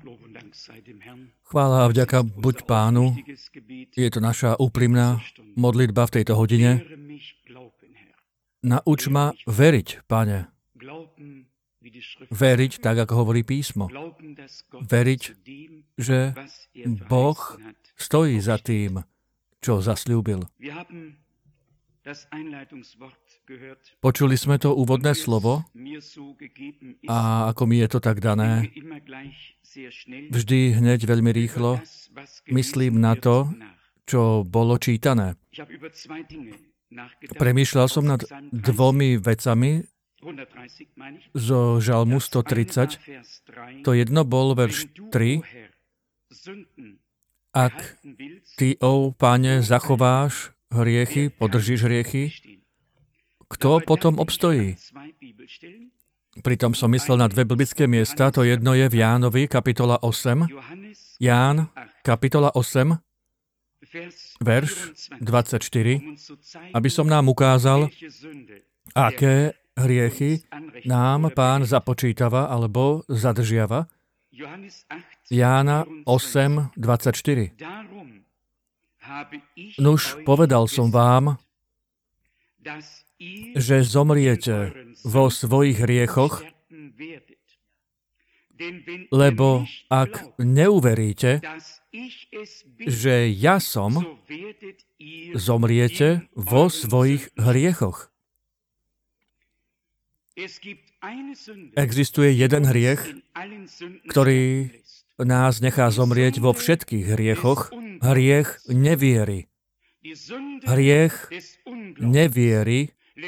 Chvála a vďaka buď Pánu. Je to naša úprimná modlitba v tejto hodine. Nauč ma veriť, Pane. Veriť tak, ako hovorí písmo. Veriť, že Boh stojí za tým, čo zasľúbil. Počuli sme to úvodné slovo a ako mi je to tak dané, vždy hneď veľmi rýchlo myslím na to, čo bolo čítané. Premýšľal som nad dvomi vecami zo Žalmu 130. To jedno bol verš 3. Ak ty, Pane, zachováš hriechy, podržíš hriechy, kto potom obstojí? Pritom som myslel na dve biblické miesta, to jedno je v Jánovi, kapitola 8. Ján, kapitola 8, verš 24, aby som nám ukázal, aké hriechy nám Pán započítava alebo zadržiava. Jána 8, 24. Nuž, povedal som vám, že zomriete vo svojich hriechoch, lebo ak neuveríte, že ja som, zomriete vo svojich hriechoch. Existuje jeden hriech, ktorý nás nechá zomrieť vo všetkých hriechoch. Hriech neviery. Hriech neviery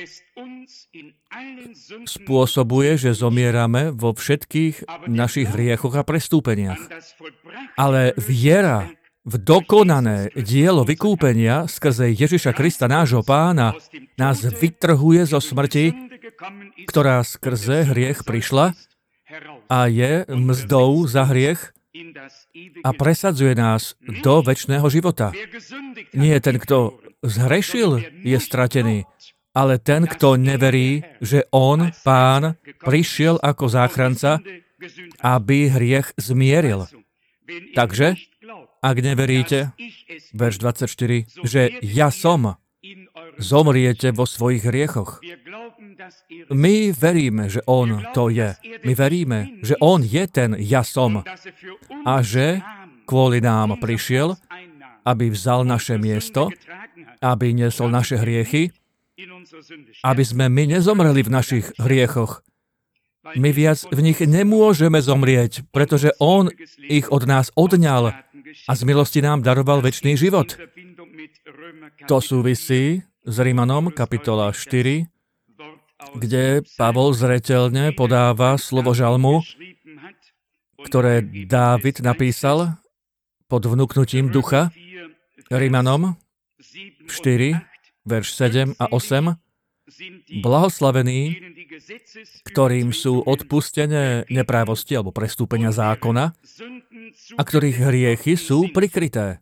spôsobuje, že zomierame vo všetkých našich hriechoch a prestúpeniach. Ale viera v dokonané dielo vykúpenia skrze Ježiša Krista, nášho Pána, nás vytrhuje zo smrti, ktorá skrze hriech prišla a je mzdou za hriech a presadzuje nás do večného života. Nie ten, kto zhrešil, je stratený, ale ten, kto neverí, že on, Pán, prišiel ako záchranca, aby hriech zmieril. Takže, ak neveríte, verš 24, že ja som, zomriete vo svojich hriechoch. My veríme, že on to je. My veríme, že on je ten ja som a že kvôli nám prišiel, aby vzal naše miesto, aby niesol naše hriechy, aby sme my nezomreli v našich hriechoch. My viac v nich nemôžeme zomrieť, pretože on ich od nás odňal a z milosti nám daroval večný život. To súvisí s Rímanom, kapitola 4, kde Pavol zreteľne podáva slovo žalmu, ktoré Dávid napísal pod vnuknutím ducha. Rímanom 4, verš 7 a 8. Blahoslavení, ktorým sú odpustené neprávosti alebo prestúpenia zákona a ktorých hriechy sú prikryté.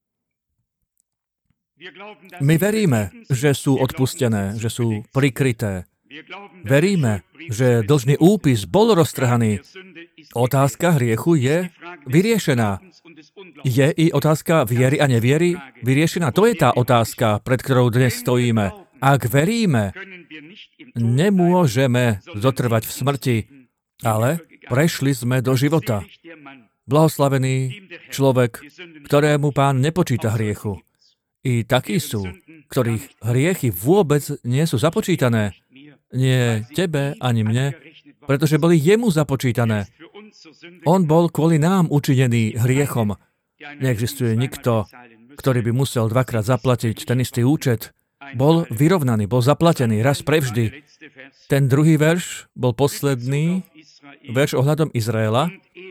My veríme, že sú odpustené, že sú prikryté. Veríme, že dlžný úpis bol roztrhaný. Otázka hriechu je vyriešená. Je i otázka viery a neviery vyriešená? To je tá otázka, pred ktorou dnes stojíme. Ak veríme, nemôžeme zotrvať v smrti, ale prešli sme do života. Blahoslavený človek, ktorému Pán nepočíta hriechu. I takí sú, ktorých hriechy vôbec nie sú započítané. Nie tebe ani mne, pretože boli jemu započítané. On bol kvôli nám učinený hriechom. Neexistuje nikto, ktorý by musel dvakrát zaplatiť ten istý účet. Bol vyrovnaný, bol zaplatený raz prevždy. Ten druhý verš bol posledný verš ohľadom Izraela.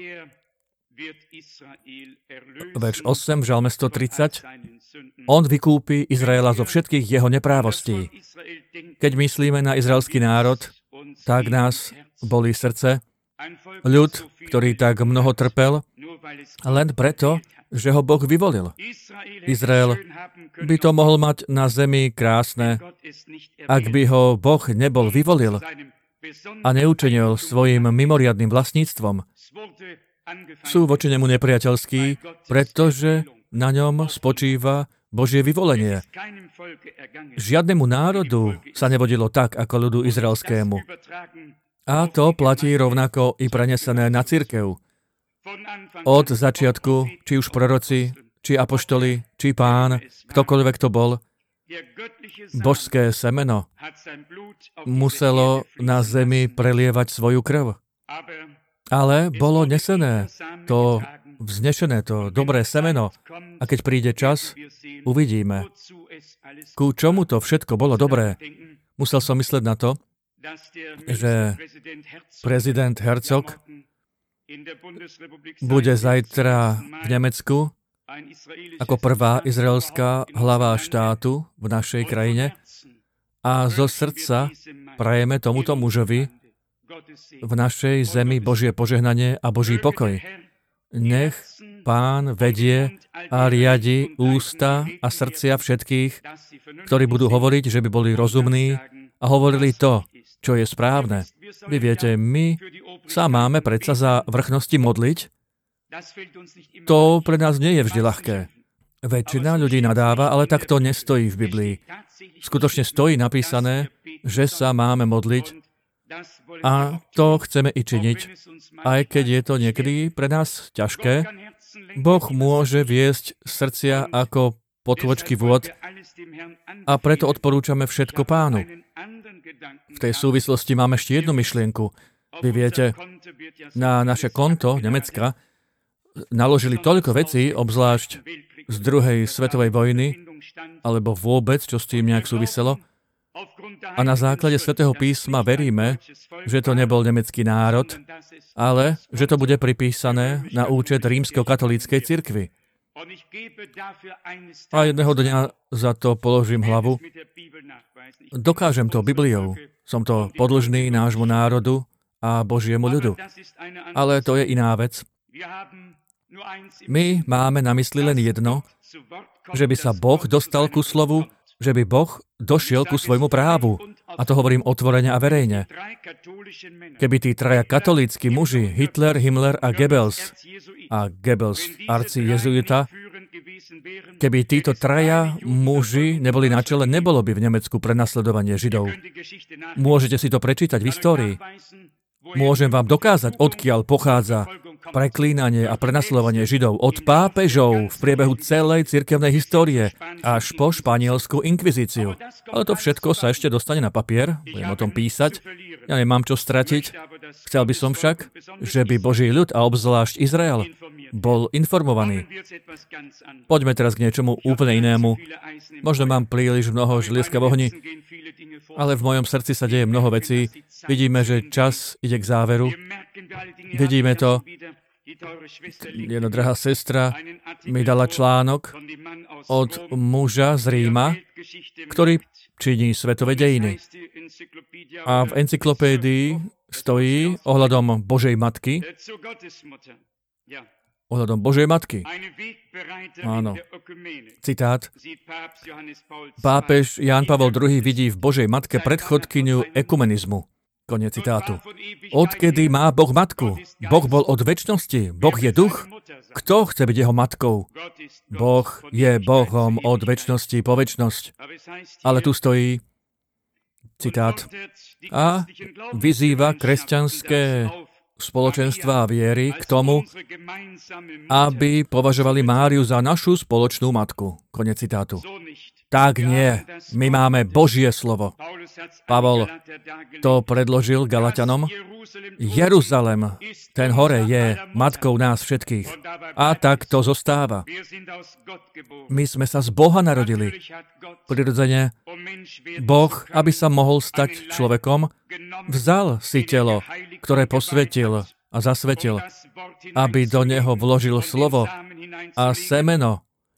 Verš 8 v Žalme 130. On vykúpi Izraela zo všetkých jeho neprávostí. Keď myslíme na izraelský národ, tak nás bolí srdce. Ľud, ktorý tak mnoho trpel, len preto, že ho Boh vyvolil. Izrael by to mohol mať na zemi krásne, ak by ho Boh nebol vyvolil a neučinil svojim mimoriadnym vlastníctvom. sú voči nemu nepriateľskí, pretože na ňom spočíva Božie vyvolenie. Žiadnemu národu sa nevodilo tak, ako ľudu izraelskému. A to platí rovnako i prenesené na cirkev. Od začiatku, či už proroci, či apoštoli, či Pán, ktokoľvek to bol, božské semeno muselo na zemi prelievať svoju krv. Ale bolo nesené, to vznešené, to dobré semeno. A keď príde čas, uvidíme, ku čomu to všetko bolo dobré. Musel som mysleť na to, že prezident Herzog bude zajtra v Nemecku ako prvá izraelská hlava štátu v našej krajine a zo srdca prajeme tomuto mužovi v našej zemi Božie požehnanie a Boží pokoj. Nech Pán vedie a riadi ústa a srdcia všetkých, ktorí budú hovoriť, že by boli rozumní a hovorili to, čo je správne. Vy viete, my sa máme predsa za vrchnosti modliť. To pre nás nie je vždy ľahké. Väčšina ľudí nadáva, ale tak to nestojí v Biblii. Skutočne stojí napísané, že sa máme modliť a to chceme i činiť. Aj keď je to niekedy pre nás ťažké, Boh môže viesť srdcia ako potôčky vôd a preto odporúčame všetko Pánu. V tej súvislosti mám ešte jednu myšlienku. Vy viete, na naše konto Nemecka naložili toľko vecí, obzvlášť z druhej svetovej vojny, alebo vôbec, čo s tým nejak súviselo. A na základe Svätého písma veríme, že to nebol nemecký národ, ale že to bude pripísané na účet rímsko-katolíckej cirkvi. A jedného dňa za to položím hlavu. Dokážem to Bibliou. Som to podĺžný nášmu národu a Božiemu ľudu. Ale to je iná vec. My máme na mysli len jedno, že by sa Boh dostal ku slovu, že by Boh došiel ku svojmu právu. A to hovorím otvorene a verejne. Keby tí traja katolícki muži, Hitler, Himmler a Goebbels, arci jezuita, keby títo traja muži neboli na čele, nebolo by v Nemecku prenasledovanie Židov. Môžete si to prečítať v histórii. Môžem vám dokázať, odkiaľ pochádza preklínanie a prenasledovanie Židov od pápežov v priebehu celej cirkevnej histórie až po španielsku inkvizíciu. Ale to všetko sa ešte dostane na papier, budem o tom písať. Ja nemám čo stratiť. Chcel by som však, že by Boží ľud a obzvlášť Izrael bol informovaný. Poďme teraz k niečomu úplne inému. Možno mám príliš mnoho želieska v ohni, ale v mojom srdci sa deje mnoho vecí. Vidíme, že čas ide k záveru. Vidíme to. Jedna drahá sestra mi dala článok od muža z Ríma, ktorý činí svetové dejiny. A v encyklopédii stojí ohľadom Božej matky. Ohľadom Božej matky. Áno. Citát. Pápež Ján Pavol II vidí v Božej matke predchodkyňu ekumenizmu. Koniec citátu. Odkedy má Boh matku? Boh bol od večnosti. Boh je duch. Kto chce byť jeho matkou? Boh je Bohom od večnosti po večnosť. Ale tu stojí citát. A vyzýva kresťanské spoločenstva a viery k tomu, aby považovali Máriu za našu spoločnú matku. Koniec citátu. Tak nie. My máme Božie slovo. Pavol to predložil Galatianom. Jeruzalem, ten hore, je matkou nás všetkých. A tak to zostáva. My sme sa z Boha narodili. Prirodzene, Boh, aby sa mohol stať človekom, vzal si telo, ktoré posvetil a zasvetil, aby do neho vložil slovo a semeno,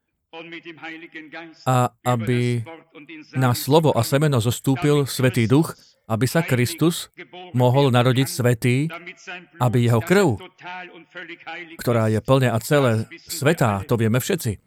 a aby na slovo a semeno zostúpil Svätý Duch, aby sa Kristus mohol narodiť svätý, aby jeho krv, ktorá je plne a celé svätá, to vieme všetci.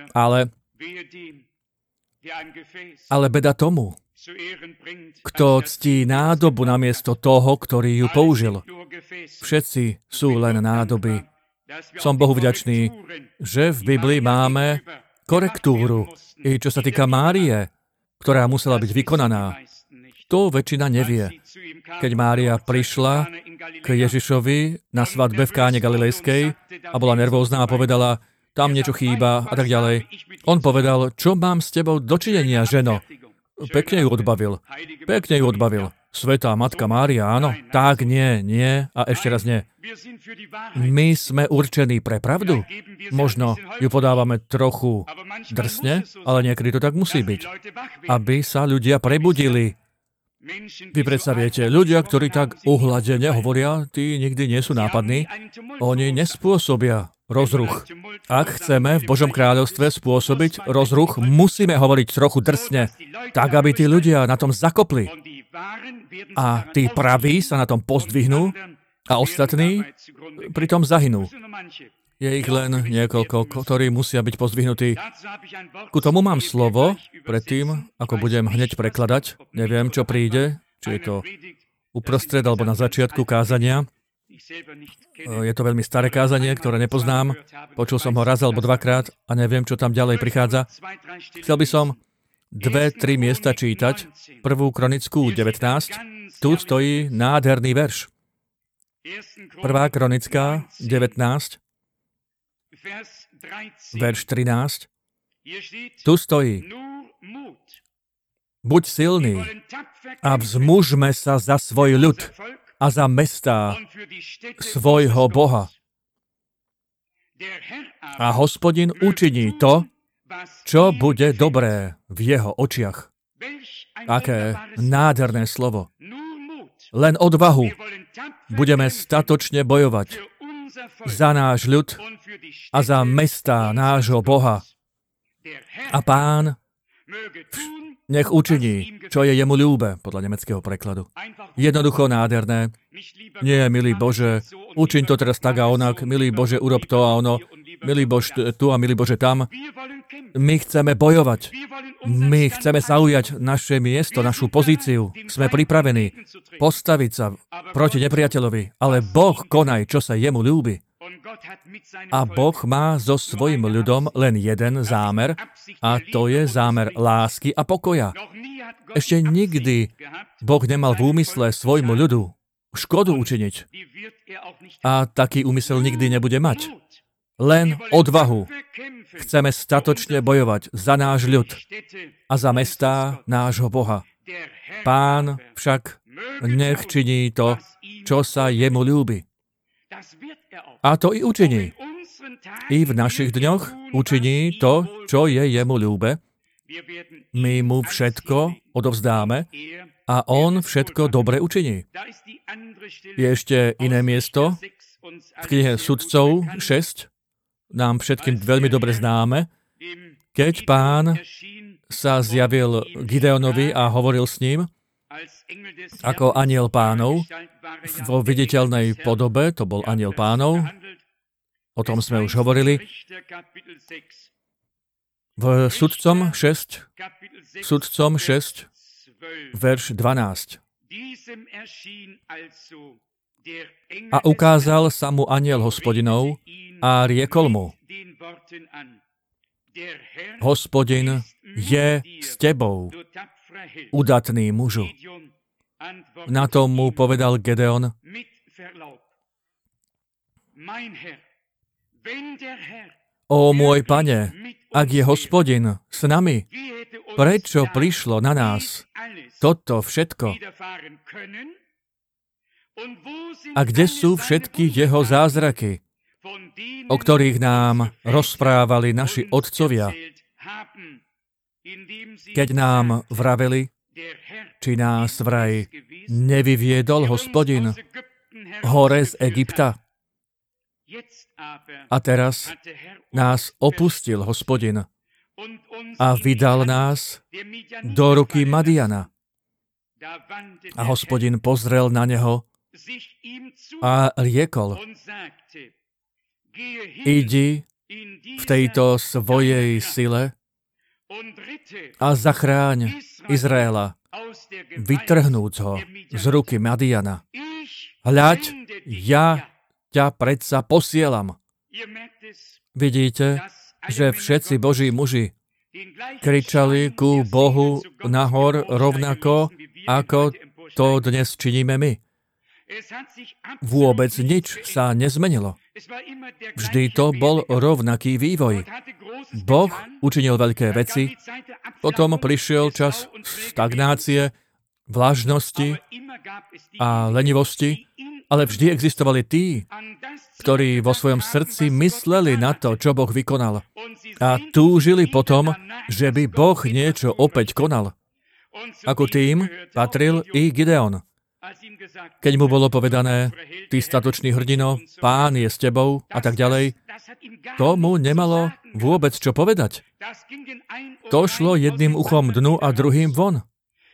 Ale beda tomu, kto ctí nádobu namiesto toho, ktorý ju použil. Všetci sú len nádoby. som Bohu vďačný, že v Biblii máme korektúru, i čo sa týka Márie, ktorá musela byť vykonaná. To väčšina nevie. Keď Mária prišla k Ježišovi na svadbe v Káne Galilejskej a bola nervózna a povedala, tam niečo chýba a tak ďalej. On povedal, čo mám s tebou dočinenia, ženo? Pekne ju odbavil. Svätá Matka Mária, áno. Tak nie a ešte raz nie. My sme určení pre pravdu. Možno ju podávame trochu drsne, ale niekedy to tak musí byť. Aby sa ľudia prebudili. Vy predsa viete, ľudia, ktorí tak uhladene hovoria, tí nikdy nie sú nápadní. Oni nespôsobia rozruch. Ak chceme v Božom kráľovstve spôsobiť rozruch, musíme hovoriť trochu drsne, tak aby tí ľudia na tom zakopli. A tí praví sa na tom pozdvihnú a ostatní pritom zahynú. Je ich len niekoľko, ktorí musia byť pozdvihnutí. Ku tomu mám slovo, predtým, ako budem hneď prekladať. Neviem, čo príde, či je to uprostred alebo na začiatku kázania. Je to veľmi staré kázanie, ktoré nepoznám. Počul som ho raz alebo dvakrát a neviem, čo tam ďalej prichádza. Chcel by som 2-3 miesta čítať. 1. Kronickú 19. Tu stojí nádherný verš. 1. Kronická 19. Verš 13. Tu stojí. Buď silný a vzmužme sa za svoj ľud a za mestá svojho Boha. A Hospodin učiní to, čo bude dobré v jeho očiach. Aké nádherné slovo. Len odvahu. Budeme statočne bojovať za náš ľud a za mestá nášho Boha. A Pán nech učiní, čo je jemu ľúbe, podľa nemeckého prekladu. Jednoducho nádherné. Nie, milý Bože, učiň to teraz tak a onak, milý Bože, urob to a ono, milý Bože tu a milý Bože tam. My chceme bojovať. My chceme zaujať naše miesto, našu pozíciu. Sme pripravení postaviť sa proti nepriateľovi, ale Boh konaj, čo sa jemu ľúbi. A Boh má so svojím ľudom len jeden zámer, a to je zámer lásky a pokoja. Ešte nikdy Boh nemal v úmysle svojmu ľudu škodu učiniť. A taký úmysel nikdy nebude mať. Len odvahu. Chceme statočne bojovať za náš ľud a za mestá nášho Boha. Pán však nech činí to, čo sa jemu ľúbi. A to i učiní. I v našich dňoch učiní to, čo je jemu ľúbe. My mu všetko odovzdáme a on všetko dobre učiní. Je ešte iné miesto v knihe Sudcov 6, nám všetkým veľmi dobre známe, keď Pán sa zjavil Gideonovi a hovoril s ním, ako anjel Pánov, vo viditeľnej podobe, to bol anjel Pánov, o tom sme už hovorili, v Sudcom 6, verš 12. A ukázal sa mu anjel Hospodinov a riekol mu, Hospodin je s tebou, udatný mužu. Na to mu povedal Gedeon, O môj Pane, ak je Hospodin s nami, prečo prišlo na nás toto všetko? A kde sú všetky jeho zázraky, o ktorých nám rozprávali naši otcovia, keď nám vraveli, či nás vraj nevyviedol Hospodin hore z Egypta? A teraz nás opustil Hospodin a vydal nás do ruky Madiana. A Hospodin pozrel na neho a riekol, idi v tejto svojej sile a zachráň Izraela, vytrhnúc ho z ruky Madiana. Hľaď, ja ťa predsa posielam. Vidíte, že všetci Boží muži kričali ku Bohu nahor rovnako, ako to dnes činíme my. Vôbec nič sa nezmenilo. Vždy to bol rovnaký vývoj. Boh učinil veľké veci, potom prišiel čas stagnácie, vlažnosti a lenivosti, ale vždy existovali tí, ktorí vo svojom srdci mysleli na to, čo Boh vykonal. A túžili potom, že by Boh niečo opäť konal. Ako tým patril i Gideon. Keď mu bolo povedané, ty statočný hrdino, Pán je s tebou a tak ďalej, to mu nemalo vôbec čo povedať. To šlo jedným uchom dnu a druhým von.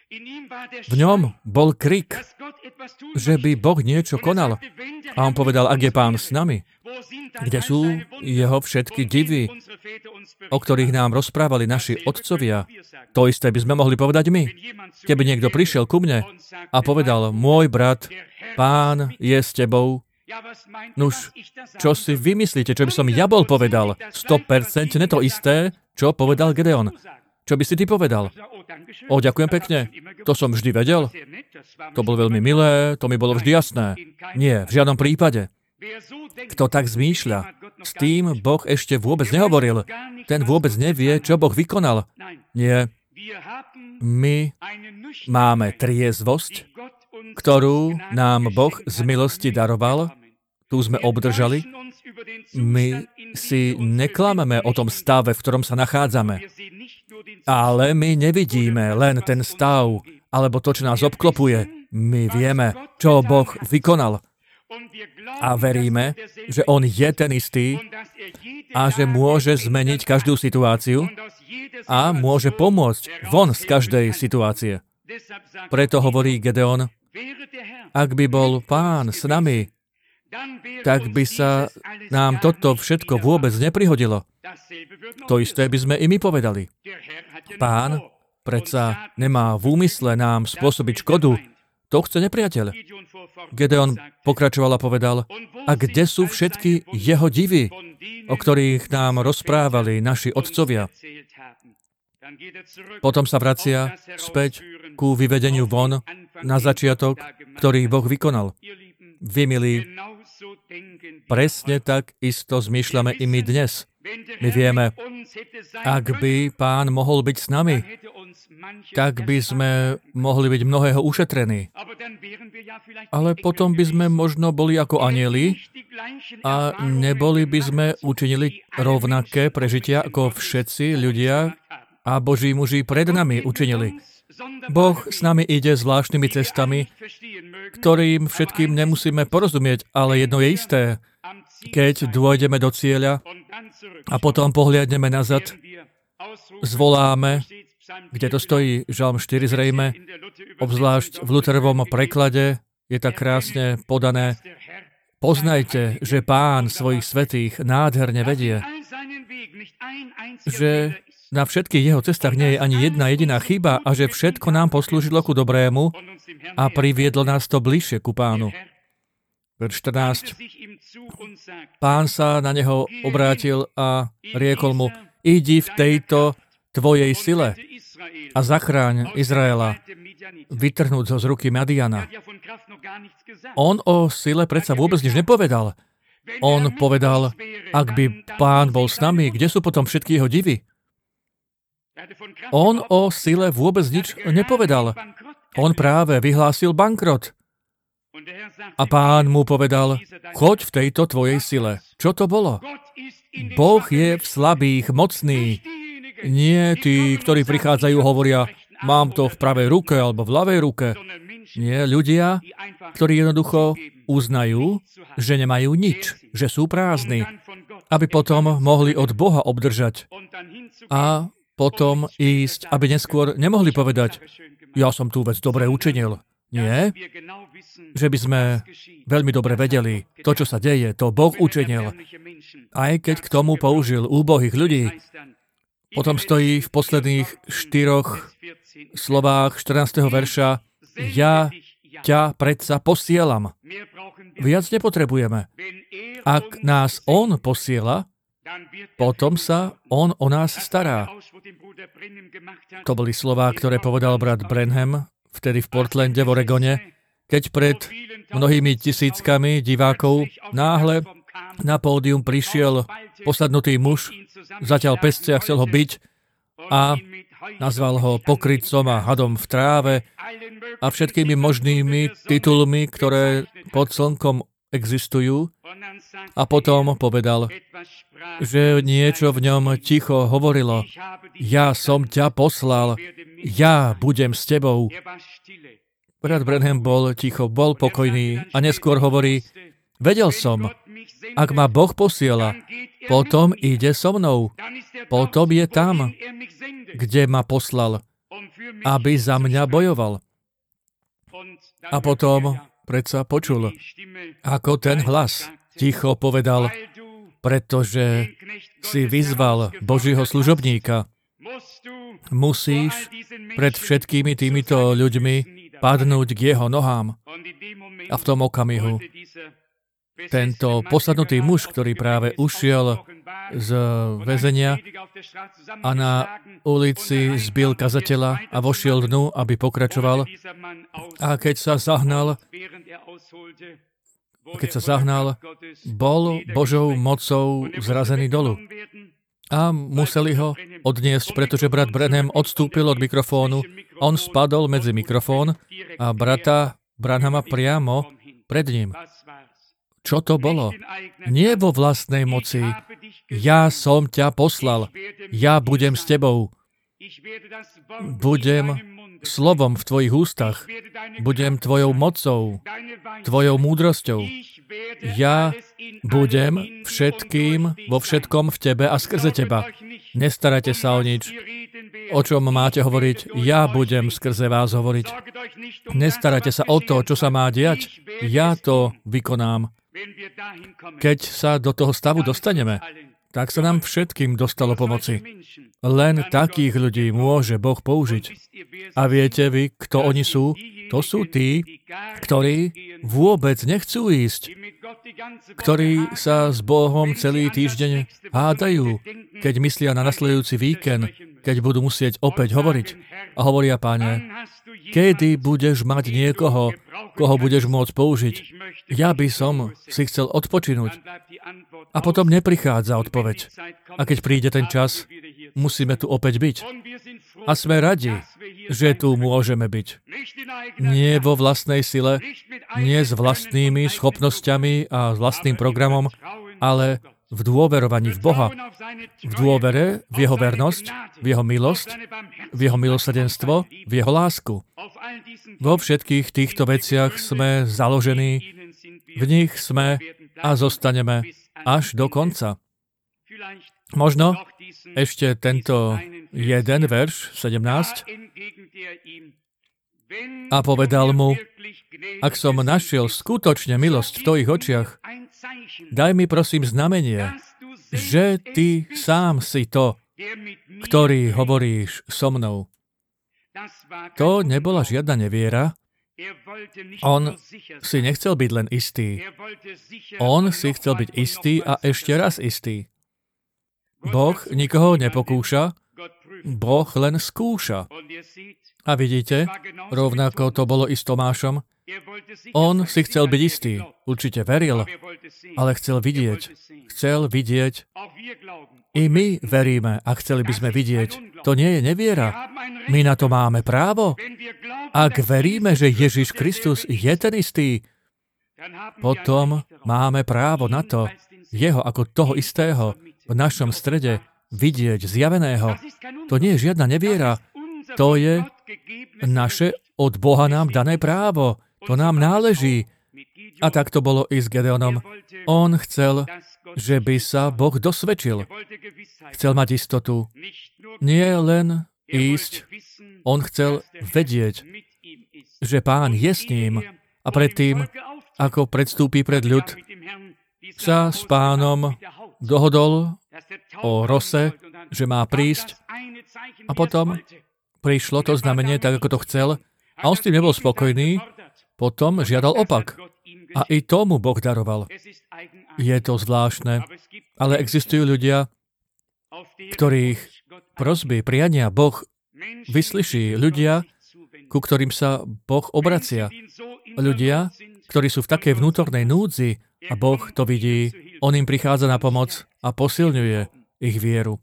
V ňom bol krik, že by Boh niečo konal. A on povedal, ak je Pán s nami, kde sú jeho všetky divy, o ktorých nám rozprávali naši otcovia. To isté by sme mohli povedať my. Keby niekto prišiel ku mne a povedal, môj brat, Pán je s tebou. Nuž, čo si vymyslíte, čo by som ja bol povedal? 100% to isté, čo povedal Gedeon. Čo by si ty povedal? Ďakujem pekne. To som vždy vedel. To bolo veľmi milé, to mi bolo vždy jasné. Nie, v žiadnom prípade. Kto tak zmýšľa, s tým Boh ešte vôbec nehovoril. Ten vôbec nevie, čo Boh vykonal. Nie. My máme triezvosť, ktorú nám Boh z milosti daroval. Tu sme obdržali. My si neklameme o tom stave, v ktorom sa nachádzame. Ale my nevidíme len ten stav, alebo to, čo nás obklopuje. My vieme, čo Boh vykonal. A veríme, že On je ten istý a že môže zmeniť každú situáciu a môže pomôcť von z každej situácie. Preto hovorí Gedeon, ak by bol Pán s nami, tak by sa nám toto všetko vôbec neprihodilo. To isté by sme i my povedali. Pán predsa nemá v úmysle nám spôsobiť škodu. To chce nepriateľ. Gedeon pokračoval a povedal, a kde sú všetky jeho divy, o ktorých nám rozprávali naši otcovia? Potom sa vracia späť ku vyvedeniu von na začiatok, ktorý Boh vykonal. Vy, milí, presne tak isto zmýšľame i my dnes. My vieme, ak by Pán mohol byť s nami, tak by sme mohli byť mnohého ušetrení. Ale potom by sme možno boli ako anjeli a neboli by sme učinili rovnaké prežitia, ako všetci ľudia a Boží muži pred nami učinili. Boh s nami ide zvláštnymi cestami, ktorým všetkým nemusíme porozumieť, ale jedno je isté. Keď dôjdeme do cieľa a potom pohliadneme nazad, zvoláme, kde to stojí, Žalm 4 zrejme, obzvlášť v Lutherovom preklade je tak krásne podané. Poznajte, že Pán svojich svätých nádherne vedie, že na všetkých jeho cestách nie je ani jedna jediná chyba a že všetko nám poslúžilo ku dobrému a priviedlo nás to bližšie ku Pánu. Verš 14. Pán sa na neho obrátil a riekol mu, idi v tejto tvojej sile a zachráň Izraela, vytrhnúť ho z ruky Madiana. On o sile predsa vôbec nič nepovedal. On povedal, ak by Pán bol s nami, kde sú potom všetky jeho divy? On o sile vôbec nič nepovedal. On práve vyhlásil bankrot. A Pán mu povedal, choď v tejto tvojej sile. Čo to bolo? Boh je v slabých mocný. Nie tí, ktorí prichádzajú, hovoria, mám to v pravej ruke alebo v ľavej ruke. Nie, ľudia, ktorí jednoducho uznajú, že nemajú nič, že sú prázdni, aby potom mohli od Boha obdržať. A potom ísť, aby neskôr nemohli povedať, ja som tú vec dobre učinil. Nie, že by sme veľmi dobre vedeli, to, čo sa deje, to Boh učinil. Aj keď k tomu použil úbohých ľudí. Potom stojí v posledných 4 slovách 14. verša, ja ťa predsa posielam. Viac nepotrebujeme. Ak nás on posiela, potom sa on o nás stará. To boli slová, ktoré povedal brat Branham vtedy v Portlande v Oregone, keď pred mnohými tisíckami divákov náhle na pódium prišiel posadnutý muž, zatiaľ pesce a chcel ho byť a nazval ho pokrytcom a hadom v tráve a všetkými možnými titulmi, ktoré pod slnkom existujú. A potom povedal, že niečo v ňom ticho hovorilo. Ja som ťa poslal, ja budem s tebou. Brat Branham bol ticho, bol pokojný a neskôr hovorí, vedel som, ak ma Boh posiela, potom ide so mnou. Potom je tam, kde ma poslal, aby za mňa bojoval. A potom predsa počul, ako ten hlas ticho povedal, pretože si vyzval Božieho služobníka, musíš pred všetkými týmito ľuďmi padnúť k jeho nohám. A v tom okamihu tento posadnutý muž, ktorý práve ušiel z väzenia a na ulici zbil kazateľa a vošiel dnu, aby pokračoval. A keď sa zahnal, bol Božou mocou zrazený dolu. A museli ho odniesť, pretože brat Branham odstúpil od mikrofónu. On spadol medzi mikrofón a brata Branhama priamo pred ním. Čo to bolo? Nie vo vlastnej moci. Ja som ťa poslal. Ja budem s tebou. Budem slovom v tvojich ústach. Budem tvojou mocou, tvojou múdrosťou. Ja budem všetkým, vo všetkom v tebe a skrze teba. Nestarajte sa o nič. O čom máte hovoriť? Ja budem skrze vás hovoriť. Nestarajte sa o to, čo sa má diať. Ja to vykonám. Keď sa do toho stavu dostaneme, tak sa nám všetkým dostalo pomoci. Len takých ľudí môže Boh použiť. A viete vy, kto oni sú? To sú tí, ktorí vôbec nechcú ísť, ktorí sa s Bohom celý týždeň hádajú, keď myslia na nasledujúci víkend, keď budú musieť opäť hovoriť. A hovoria, Páne, kedy budeš mať niekoho, koho budeš môcť použiť? Ja by som si chcel odpočinúť. A potom neprichádza odpoveď. A keď príde ten čas, musíme tu opäť byť. A sme radi, že tu môžeme byť. Nie vo vlastnej sile, nie s vlastnými schopnosťami a vlastným programom, ale v dôverovaní v Boha. V dôvere, v jeho vernosť, v jeho milosť, v jeho milosrdenstvo, v jeho lásku. Vo všetkých týchto veciach sme založení, v nich sme a zostaneme až do konca. Možno ešte tento jeden verš, 17. A povedal mu, ak som našiel skutočne milosť v tvojich očiach, daj mi prosím znamenie, že ty sám si to, ktorý hovoríš so mnou. To nebola žiadna neviera. On si nechcel byť len istý. On si chcel byť istý a ešte raz istý. Boh nikoho nepokúša, Boh len skúša. A vidíte, rovnako to bolo i s Tomášom. On si chcel byť istý, určite veril, ale chcel vidieť. Chcel vidieť. I my veríme a chceli by sme vidieť. To nie je neviera. My na to máme právo. Ak veríme, že Ježiš Kristus je ten istý, potom máme právo na to, jeho ako toho istého v našom strede vidieť zjaveného. To nie je žiadna neviera. To je naše od Boha nám dané právo. To nám náleží. A tak to bolo i s Gedeonom. On chcel, že by sa Boh dosvedčil. Chcel mať istotu. Nie len ísť. On chcel vedieť, že Pán je s ním. A predtým, ako predstúpi pred ľud, sa s Pánom dohodol o Rose, že má prísť. A potom prišlo to znamenie tak, ako to chcel. A on s tým nebol spokojný. Potom žiadal opak. A i tomu Boh daroval. Je to zvláštne, ale existujú ľudia, ktorých prosby, priania Boh vyslyší. Ľudia, ku ktorým sa Boh obracia. Ľudia, ktorí sú v takej vnútornej núdzi a Boh to vidí, on im prichádza na pomoc a posilňuje ich vieru.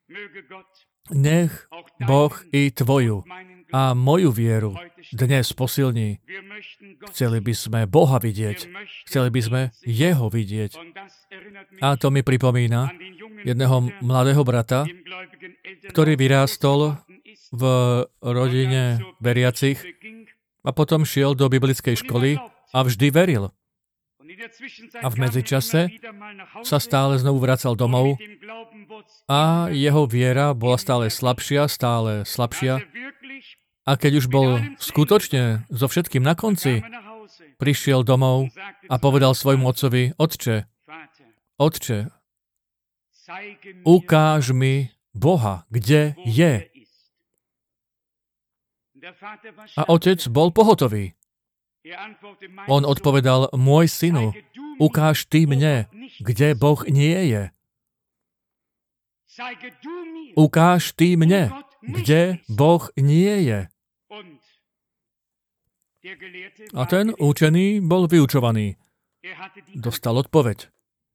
Nech Boh i tvoju a moju vieru dnes posilní. Chceli by sme Boha vidieť. Chceli by sme Jeho vidieť. A to mi pripomína jedného mladého brata, ktorý vyrástol v rodine veriacich a potom šiel do biblickej školy a vždy veril. A v medzičase sa stále znovu vracal domov a jeho viera bola stále slabšia. A keď už bol skutočne so všetkým na konci, prišiel domov a povedal svojmu otcovi: Otče, ukáž mi Boha, kde je. A otec bol pohotový. On odpovedal: Môj synu, ukáž ty mne, kde Boh nie je. Ukáž ty mne, kde Boh nie je. A ten učený bol vyučovaný. Dostal odpoveď.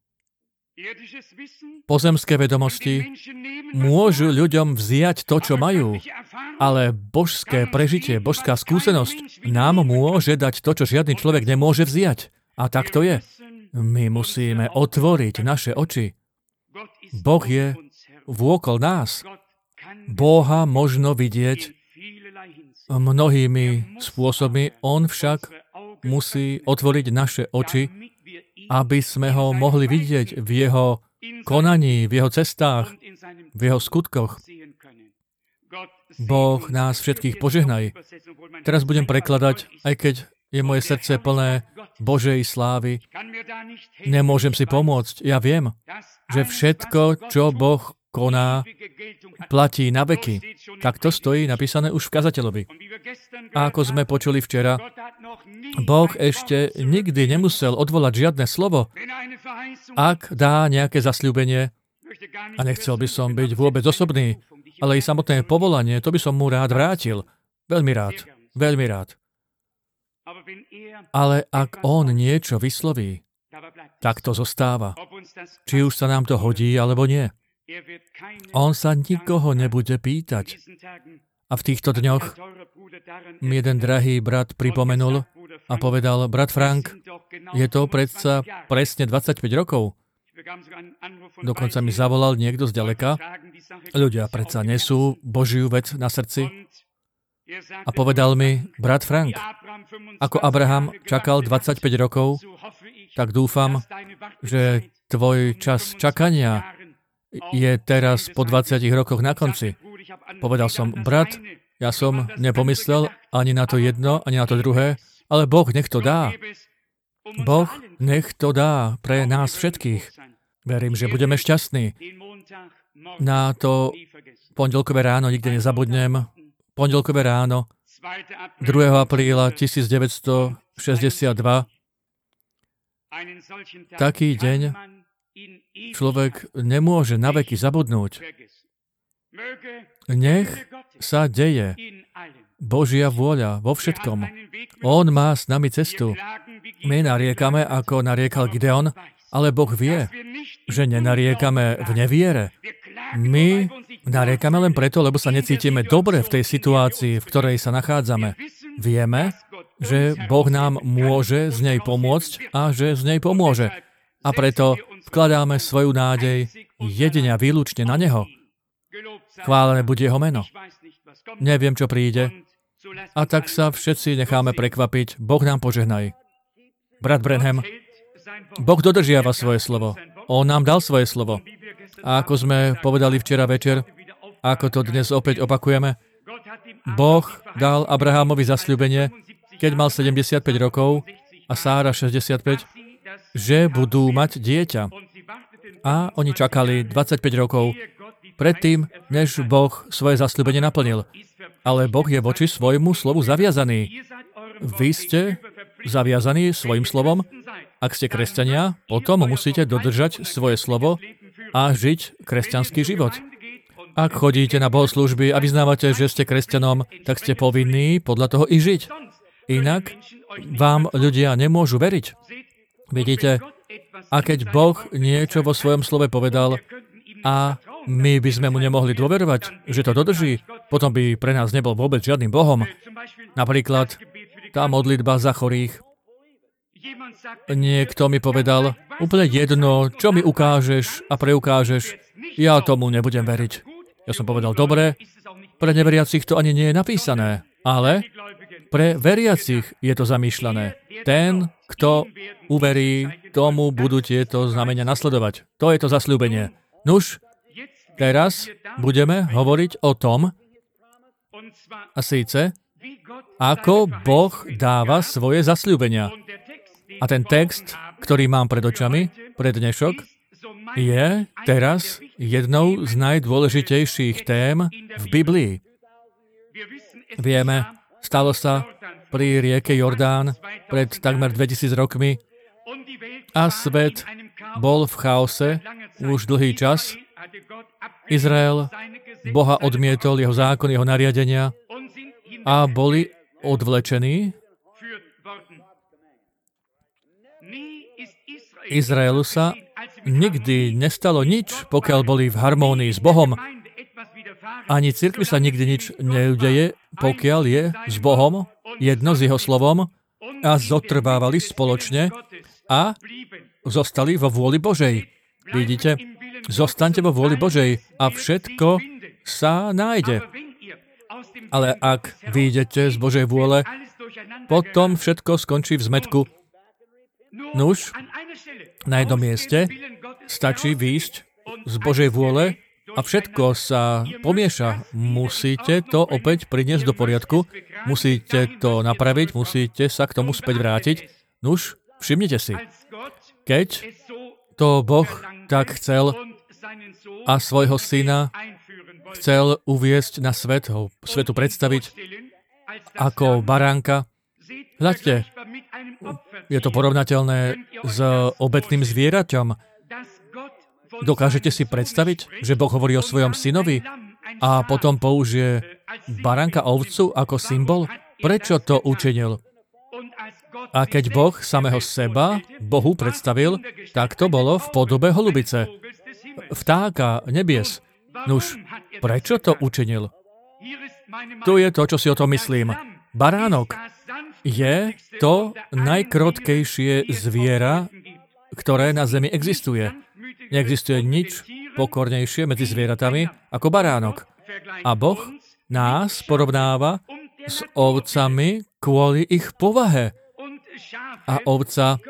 Pozemské vedomosti môžu ľuďom vziať to, čo majú, ale božské prežitie, božská skúsenosť nám môže dať to, čo žiadny človek nemôže vziať. A tak to je. My musíme otvoriť naše oči. Boh je vôkol nás. Boha možno vidieť mnohými spôsobmi, on však musí otvoriť naše oči, aby sme ho mohli vidieť v jeho konaní, v jeho cestách, v jeho skutkoch. Boh nás všetkých požehnaj. Teraz budem prekladať, aj keď je moje srdce plné Božej slávy. Nemôžem si pomôcť. Ja viem, že všetko, čo Boh koná, platí na veky. Tak to stojí napísané už v kazateľovi. A ako sme počuli včera, Boh ešte nikdy nemusel odvolať žiadne slovo, ak dá nejaké zasľúbenie. A nechcel by som byť vôbec osobný, ale i samotné povolanie, to by som mu rád vrátil. Veľmi rád. Veľmi rád. Ale ak on niečo vysloví, tak to zostáva. Či už sa nám to hodí, alebo nie. On sa nikoho nebude pýtať. A v týchto dňoch mi jeden drahý brat pripomenul a povedal: Brat Frank, je to predsa presne 25 rokov. Dokonca mi zavolal niekto zďaleka. Ľudia predsa nesú Božiu vec na srdci. A povedal mi: Brat Frank, ako Abraham čakal 25 rokov, tak dúfam, že tvoj čas čakania je teraz po 20 rokoch na konci. Povedal som: Brat, ja som nepomyslel ani na to jedno, ani na to druhé, ale Boh nech to dá. Boh nech to dá pre nás všetkých. Verím, že budeme šťastní. Na to pondelkové ráno nikdy nezabudnem. Pondelkové ráno 2. apríla 1962. Taký deň človek nemôže naveky zabudnúť. Nech sa deje Božia vôľa vo všetkom. On má s nami cestu. My nariekame, ako nariekal Gideon, ale Boh vie, že nenariekame v neviere. My nariekame len preto, lebo sa necítime dobre v tej situácii, v ktorej sa nachádzame. Vieme, že Boh nám môže z nej pomôcť a že z nej pomôže. A preto vkladáme svoju nádej jedine a výlučne na Neho. Chválené buď Jeho meno. Neviem, čo príde. A tak sa všetci necháme prekvapiť. Boh nám požehnaj. Brat Branham, Boh dodržiava svoje slovo. On nám dal svoje slovo. A ako sme povedali včera večer, ako to dnes opäť opakujeme, Boh dal Abrahámovi zasľúbenie, keď mal 75 rokov a Sára 65, že budú mať dieťa. A oni čakali 25 rokov predtým, než Boh svoje zasľúbenie naplnil. Ale Boh je voči svojmu slovu zaviazaný. Vy ste zaviazaní svojim slovom Ak ste kresťania, potom musíte dodržať svoje slovo a žiť kresťanský život. Ak chodíte na bohoslúžby a vyznávate, že ste kresťanom, tak ste povinní podľa toho i žiť. Inak vám ľudia nemôžu veriť. Vidíte, a keď Boh niečo vo svojom slove povedal a my by sme mu nemohli dôverovať, že to dodrží, potom by pre nás nebol vôbec žiadnym Bohom. Napríklad tá modlitba za chorých. Niekto mi povedal, úplne jedno, čo mi ukážeš a preukážeš, ja tomu nebudem veriť. Ja som povedal, dobre, pre neveriacich to ani nie je napísané, ale pre veriacich je to zamýšľané. Ten, kto uverí, tomu budú tieto znamenia nasledovať. To je to zasľúbenie. Nuž, teraz budeme hovoriť o tom, a síce, ako Boh dáva svoje zasľúbenia. A ten text, ktorý mám pred očami, pre dnešok, je teraz jednou z najdôležitejších tém v Biblii. Vieme, stalo sa pri rieke Jordán pred takmer 2000 rokmi a svet bol v chaose už dlhý čas. Izrael Boha odmietol, jeho zákon, jeho nariadenia a boli odvlečení. Izraelu sa nikdy nestalo nič, pokiaľ boli v harmónii s Bohom. Ani cirkvi sa nikdy nič neudeje, pokiaľ je s Bohom jedno s jeho slovom a zotrvávali spoločne a zostali vo vôli Božej. Vidíte? Zostaňte vo vôli Božej a všetko sa nájde. Ale ak vyjdete z Božej vôle, potom všetko skončí v zmätku. Nuž, na jednom mieste stačí výjsť z Božej vôle a všetko sa pomieša. Musíte to opäť priniesť do poriadku, musíte to napraviť, musíte sa k tomu späť vrátiť. Nuž, všimnite si, keď to Boh tak chcel a svojho syna chcel uviesť na svet, ho svetu predstaviť ako baránka, hľadte, je to porovnateľné s obetným zvieraťom. Dokážete si predstaviť, že Boh hovorí o svojom synovi a potom použije baránka ovcu ako symbol? Prečo to učinil? A keď Boh samého seba Bohu predstavil, tak to bolo v podobe holubice, vtáka nebies. Nuž, prečo to učinil? Tu je to, čo si o tom myslím. Baránok je to najkrotkejšie zviera, ktoré na zemi existuje. Neexistuje nič pokornejšie medzi zvieratami ako baránok. A Boh nás porovnáva s ovcami kvôli ich povahe. A ovca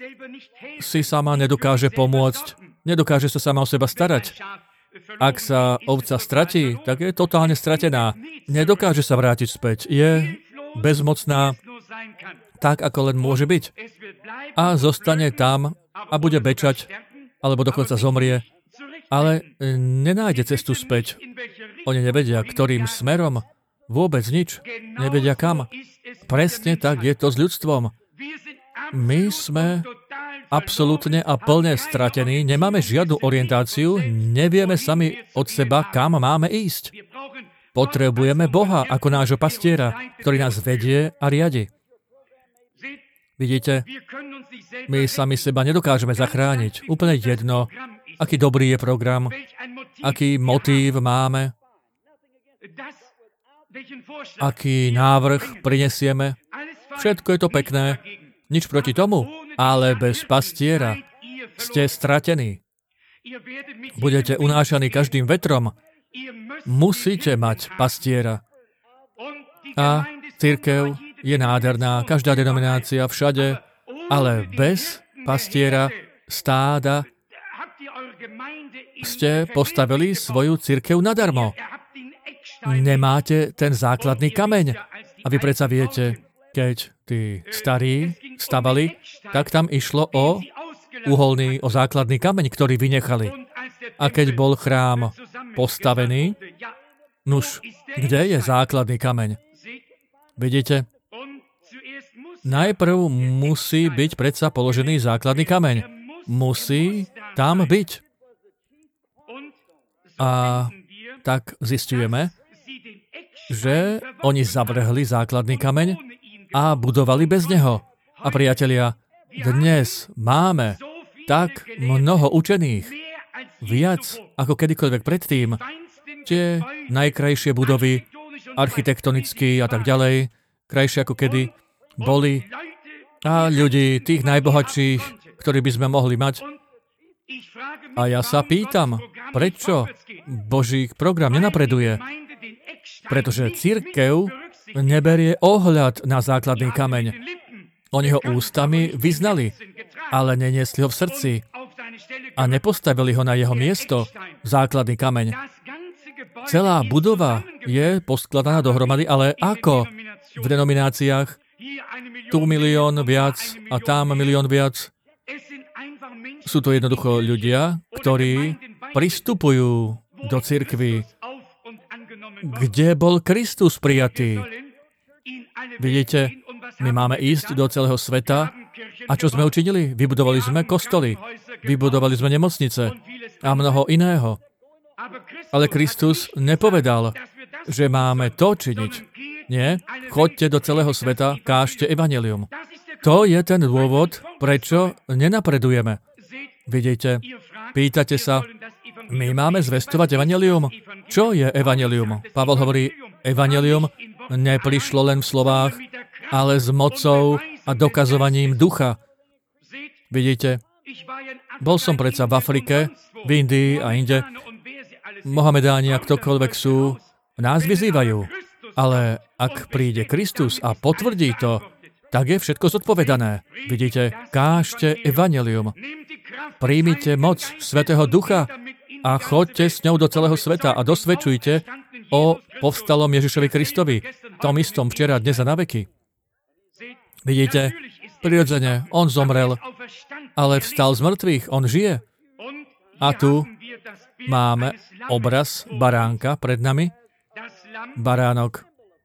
si sama nedokáže pomôcť, nedokáže sa sama o seba starať. Ak sa ovca stratí, tak je totálne stratená. Nedokáže sa vrátiť späť. Je bezmocná, tak ako len môže byť. A zostane tam a bude bečať, alebo dokonca zomrie, ale nenájde cestu späť. Oni nevedia, ktorým smerom, vôbec nič, nevedia kam. Presne tak je to s ľudstvom. My sme absolútne a plne stratení, nemáme žiadnu orientáciu, nevieme sami od seba, kam máme ísť. Potrebujeme Boha ako nášho pastiera, ktorý nás vedie a riadi. Vidíte, my sami seba nedokážeme zachrániť. Úplne jedno, aký dobrý je program, aký motív máme, aký návrh prinesieme. Všetko je to pekné, nič proti tomu, ale bez pastiera ste stratení. Budete unášaní každým vetrom. Musíte mať pastiera. A cirkev je nádherná, každá denominácia, všade, ale bez pastiera, stáda, ste postavili svoju cirkev nadarmo. Nemáte ten základný kameň. A vy predsa viete, keď tí starí stavali, tak tam išlo o základný kameň, ktorý vynechali. A keď bol chrám postavený, nuž, kde je základný kameň? Vidíte? najprv musí byť predsa položený základný kameň. Musí tam byť. A tak zistujeme, že oni zavrhli základný kameň a budovali bez neho. A priatelia, dnes máme tak mnoho učených, viac ako kedykoľvek predtým, tie najkrajšie budovy, architektonicky a tak ďalej, krajšie ako kedy boli, a ľudí, tých najbohatších, ktorí by sme mohli mať. A ja sa pýtam, prečo Boží program nenapreduje? Pretože cirkev neberie ohľad na základný kameň. Oni ho ústami vyznali, ale neniesli ho v srdci a nepostavili ho na jeho miesto, základný kameň. Celá budova je poskladaná dohromady, ale ako? V denomináciách tu 1 milión viac a tam 1 milión viac. Sú to jednoducho ľudia, ktorí pristupujú do cirkvi, kde bol Kristus prijatý. Vidíte, my máme ísť do celého sveta a čo sme učinili? Vybudovali sme kostoly, vybudovali sme nemocnice a mnoho iného. Ale Kristus nepovedal, že máme to činiť. Nie, choďte do celého sveta, kážte evanjelium. To je ten dôvod, prečo nenapredujeme. Vidíte, pýtate sa, my máme zvestovať evanjelium? Čo je evanjelium? Pavol hovorí, evanjelium neprišlo len v slovách, ale s mocou a dokazovaním ducha. Vidíte, bol som predsa v Afrike, v Indii a inde. Mohamedáni a ktokoľvek sú, nás vyzývajú. Ale ak príde Kristus a potvrdí to, tak je všetko zodpovedané. Vidíte, kážte evanjelium. Príjmite moc Svätého Ducha a choďte s ňou do celého sveta a dosvedčujte o povstalom Ježišovi Kristovi, tom istom včera, dnes a na veky. Vidíte, prirodzene, on zomrel, ale vstal z mŕtvych, on žije. A tu máme obraz baránka pred nami. Baránok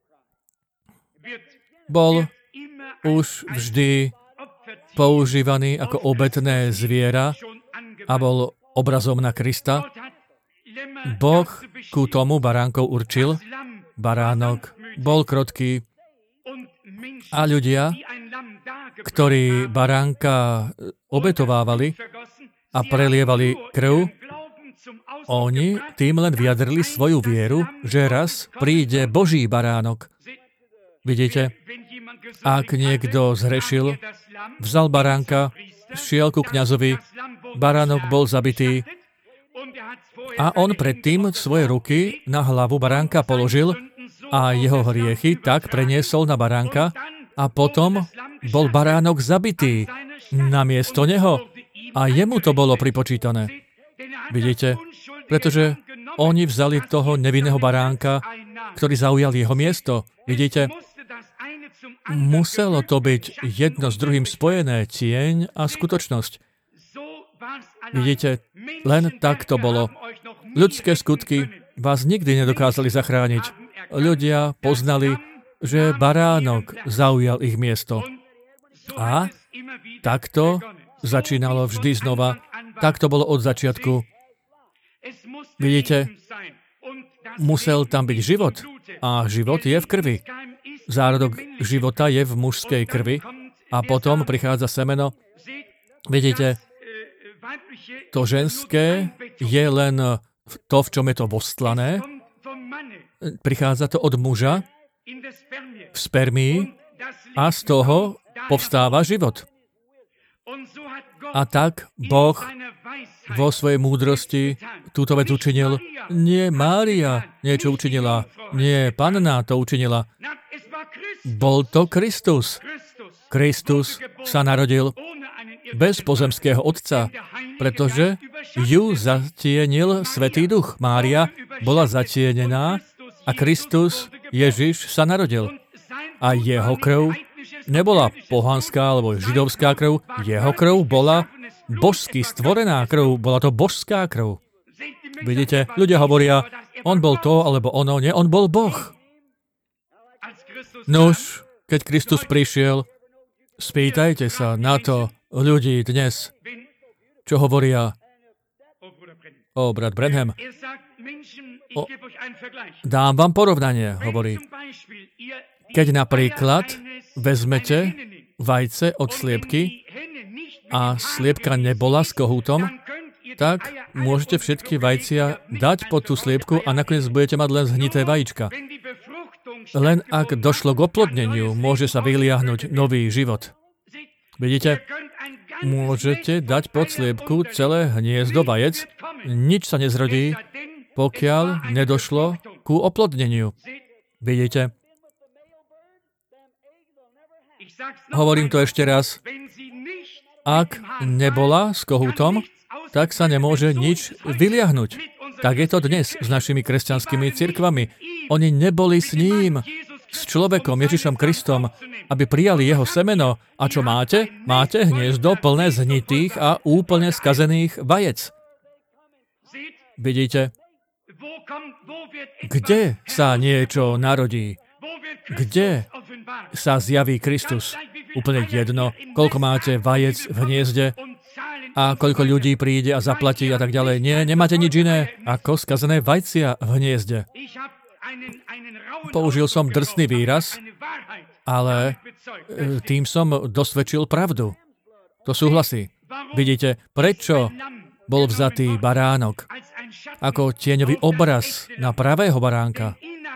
bol už vždy používaný ako obetné zviera a bol obrazom na Krista. Boh ku tomu baránkov určil. Baránok bol krotký a ľudia, ktorí baránka obetovávali a prelievali krv, oni tým len vyjadrili svoju vieru, že raz príde Boží baránok. Vidíte, ak niekto zhrešil, vzal baránka, šiel ku kňazovi, baránok bol zabitý a on predtým svoje ruky na hlavu baránka položil a jeho hriechy tak preniesol na baránka a potom bol baránok zabitý namiesto neho a jemu to bolo pripočítané. Vidíte? Pretože oni vzali toho nevinného baránka, ktorý zaujal jeho miesto. Vidíte? Muselo to byť jedno s druhým spojené, tieň a skutočnosť. Vidíte? Len tak to bolo. Ľudské skutky vás nikdy nedokázali zachrániť. Ľudia poznali, že baránok zaujal ich miesto. A takto začínalo vždy znova. Tak to bolo od začiatku. Vidíte, musel tam byť život a život je v krvi. Zárodok života je v mužskej krvi a potom prichádza semeno. Vidíte, to ženské je len to, v čom je to vostlané. Prichádza to od muža v spermii a z toho povstáva život. A tak Boh vo svojej múdrosti túto vec učinil. Nie Mária niečo učinila, nie Panna to učinila. Bol to Kristus. Kristus sa narodil bez pozemského otca, pretože ju zatienil Svätý Duch. Mária bola zatienená a Kristus, Ježiš, sa narodil. A jeho krv nebola pohanská alebo židovská krv, jeho krv bola božsky stvorená krv, bola to božská krv. Vidíte, ľudia hovoria, on bol to alebo ono, nie, on bol Boh. Nuž, keď Kristus prišiel, Spýtajte sa na to ľudí dnes, čo hovoria o brat Branham. Dám vám porovnanie, hovorí. Keď napríklad vezmete vajce od sliepky a sliepka nebola s kohútom, tak môžete všetky vajcia dať pod tú sliepku a nakoniec budete mať len zhnité vajíčka. Len ak došlo k oplodneniu, môže sa vyliahnuť nový život. Vidíte? Môžete dať pod sliepku celé hniezdo vajec, nič sa nezrodí, pokiaľ nedošlo ku oplodneniu. Vidíte? Hovorím to ešte raz. Ak nebola s kohútom, tak sa nemôže nič vyliahnuť. Tak je to dnes s našimi kresťanskými cirkvami. Oni neboli s ním, s človekom Ježišom Kristom, aby prijali jeho semeno. A čo máte? Máte hniezdo plné zhnitých a úplne skazených vajec. Vidíte? Kde sa niečo narodí? Kde sa zjaví Kristus? Úplne jedno, koľko máte vajec v hniezde a koľko ľudí príde a zaplatí a tak ďalej. Nie, nemáte nič iné ako skazené vajcia v hniezde. Použil som drsný výraz, ale tým som dosvedčil pravdu. To súhlasí. Vidíte, prečo bol vzatý baránok ako tieňový obraz na pravého baránka?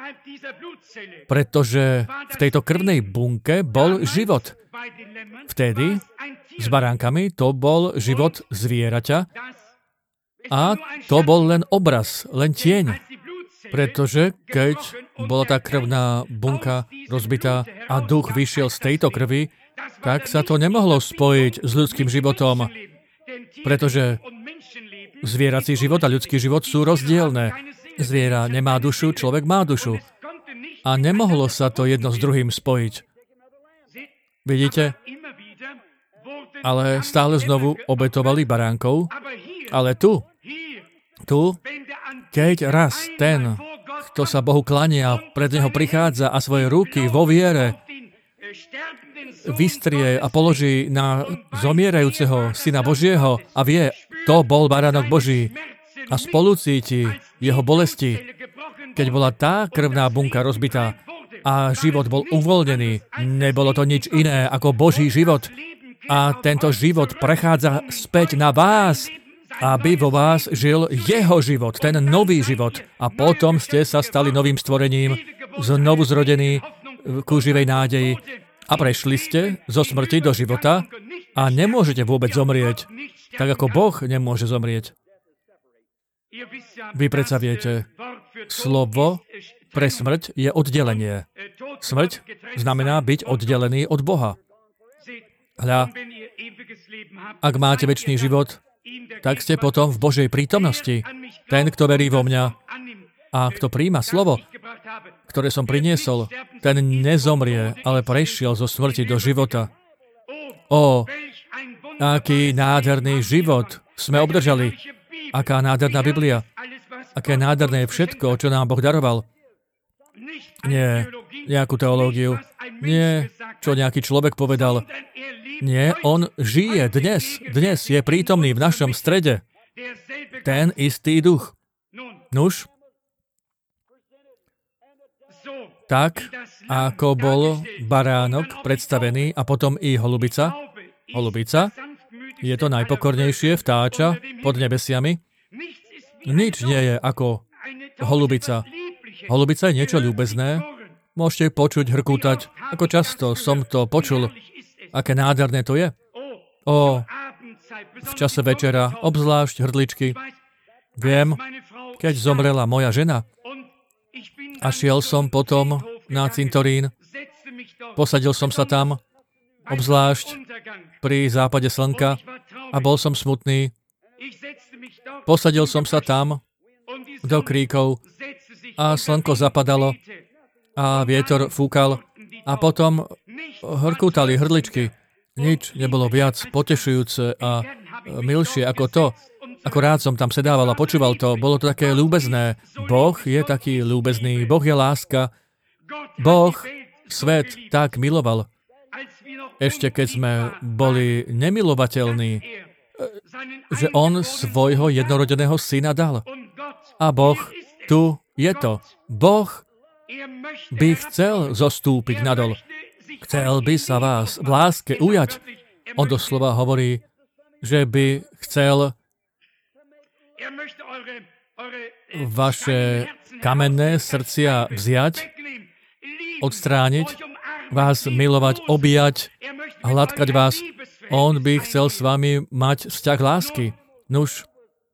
Pretože v tejto krvnej bunke bol život. Vtedy s baránkami to bol život zvieraťa a to bol len obraz, len tieň. Pretože keď bola tá krvná bunka rozbitá a duch vyšiel z tejto krvi, tak sa to nemohlo spojiť s ľudským životom, pretože zvierací život a ľudský život sú rozdielne. Zviera nemá dušu, človek má dušu. A nemohlo sa to jedno s druhým spojiť. Vidíte? Ale stále znovu obetovali baránkov. Ale tu, keď raz ten, kto sa Bohu klania, pred neho prichádza a svoje ruky vo viere vystrie a položí na zomierajúceho Syna Božieho a vie, to bol baránok Boží a spolucíti jeho bolesti, keď bola tá krvná bunka rozbitá a život bol uvoľnený, nebolo to nič iné ako Boží život. A tento život prechádza späť na vás, aby vo vás žil jeho život, ten nový život. A potom ste sa stali novým stvorením, znovu zrodení ku živej nádeji. A prešli ste zo smrti do života a nemôžete vôbec zomrieť, tak ako Boh nemôže zomrieť. Vy predsa viete, slovo pre smrť je oddelenie. Smrť znamená byť oddelený od Boha. Hľa, ak máte večný život, tak ste potom v Božej prítomnosti. Ten, kto verí vo mňa a kto prijíma slovo, ktoré som priniesol, ten nezomrie, ale prešiel zo smrti do života. Ó, aký nádherný život sme obdržali. Aká nádherná Biblia. Aké nádherné je všetko, čo nám Boh daroval. Nie nejakú teológiu. Nie, čo nejaký človek povedal. Nie, on žije dnes. Dnes je prítomný v našom strede. Ten istý duch. Nuž, tak, ako bol baránok predstavený a potom i holubica. Holubica je to najpokornejšie vtáča pod nebesiami. Nič nie je ako holubica. Holubica je niečo ľúbezné. Môžete počuť hrkútať. Ako často som to počul. Aké nádherné to je. Ó, v čase večera, obzvlášť hrdličky. Viem, keď zomrela moja žena a šiel som potom na cintorín, posadil som sa tam, obzvlášť pri západe slnka a bol som smutný. Posadil som sa tam do kríkov a slnko zapadalo a vietor fúkal a potom hrkútali hrdličky. Nič nebolo viac potešujúce a milšie ako to. Ako rád som tam sedával a počúval to. Bolo to také ľúbezné. Boh je taký ľúbezný. Boh je láska. Boh svet tak miloval. ešte keď sme boli nemilovateľní, že on svojho jednorodeného syna dal. A Boh, tu je to. Boh by chcel zostúpiť nadol. Chcel by sa vás v láske ujať. On doslova hovorí, že by chcel vaše kamenné srdcia vziať, odstrániť, vás milovať, objať, hladkať vás. On by chcel s vami mať vzťah lásky. Nuž,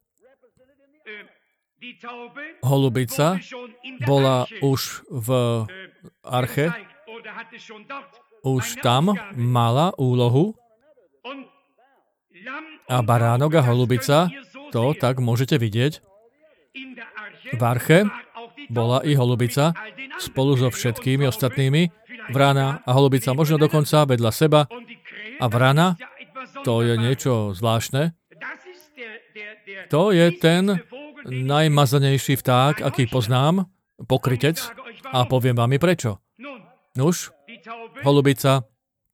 holubica bola už v arche, už tam mala úlohu a baránok a holubica, to tak môžete vidieť, v arche bola i holubica spolu so všetkými ostatnými, vrana a holubica možno dokonca vedľa seba a vrana, to je niečo zvláštne, to je ten najmazanejší vták, aký poznám, pokrytec, a poviem vám i prečo. Nuž, holubica.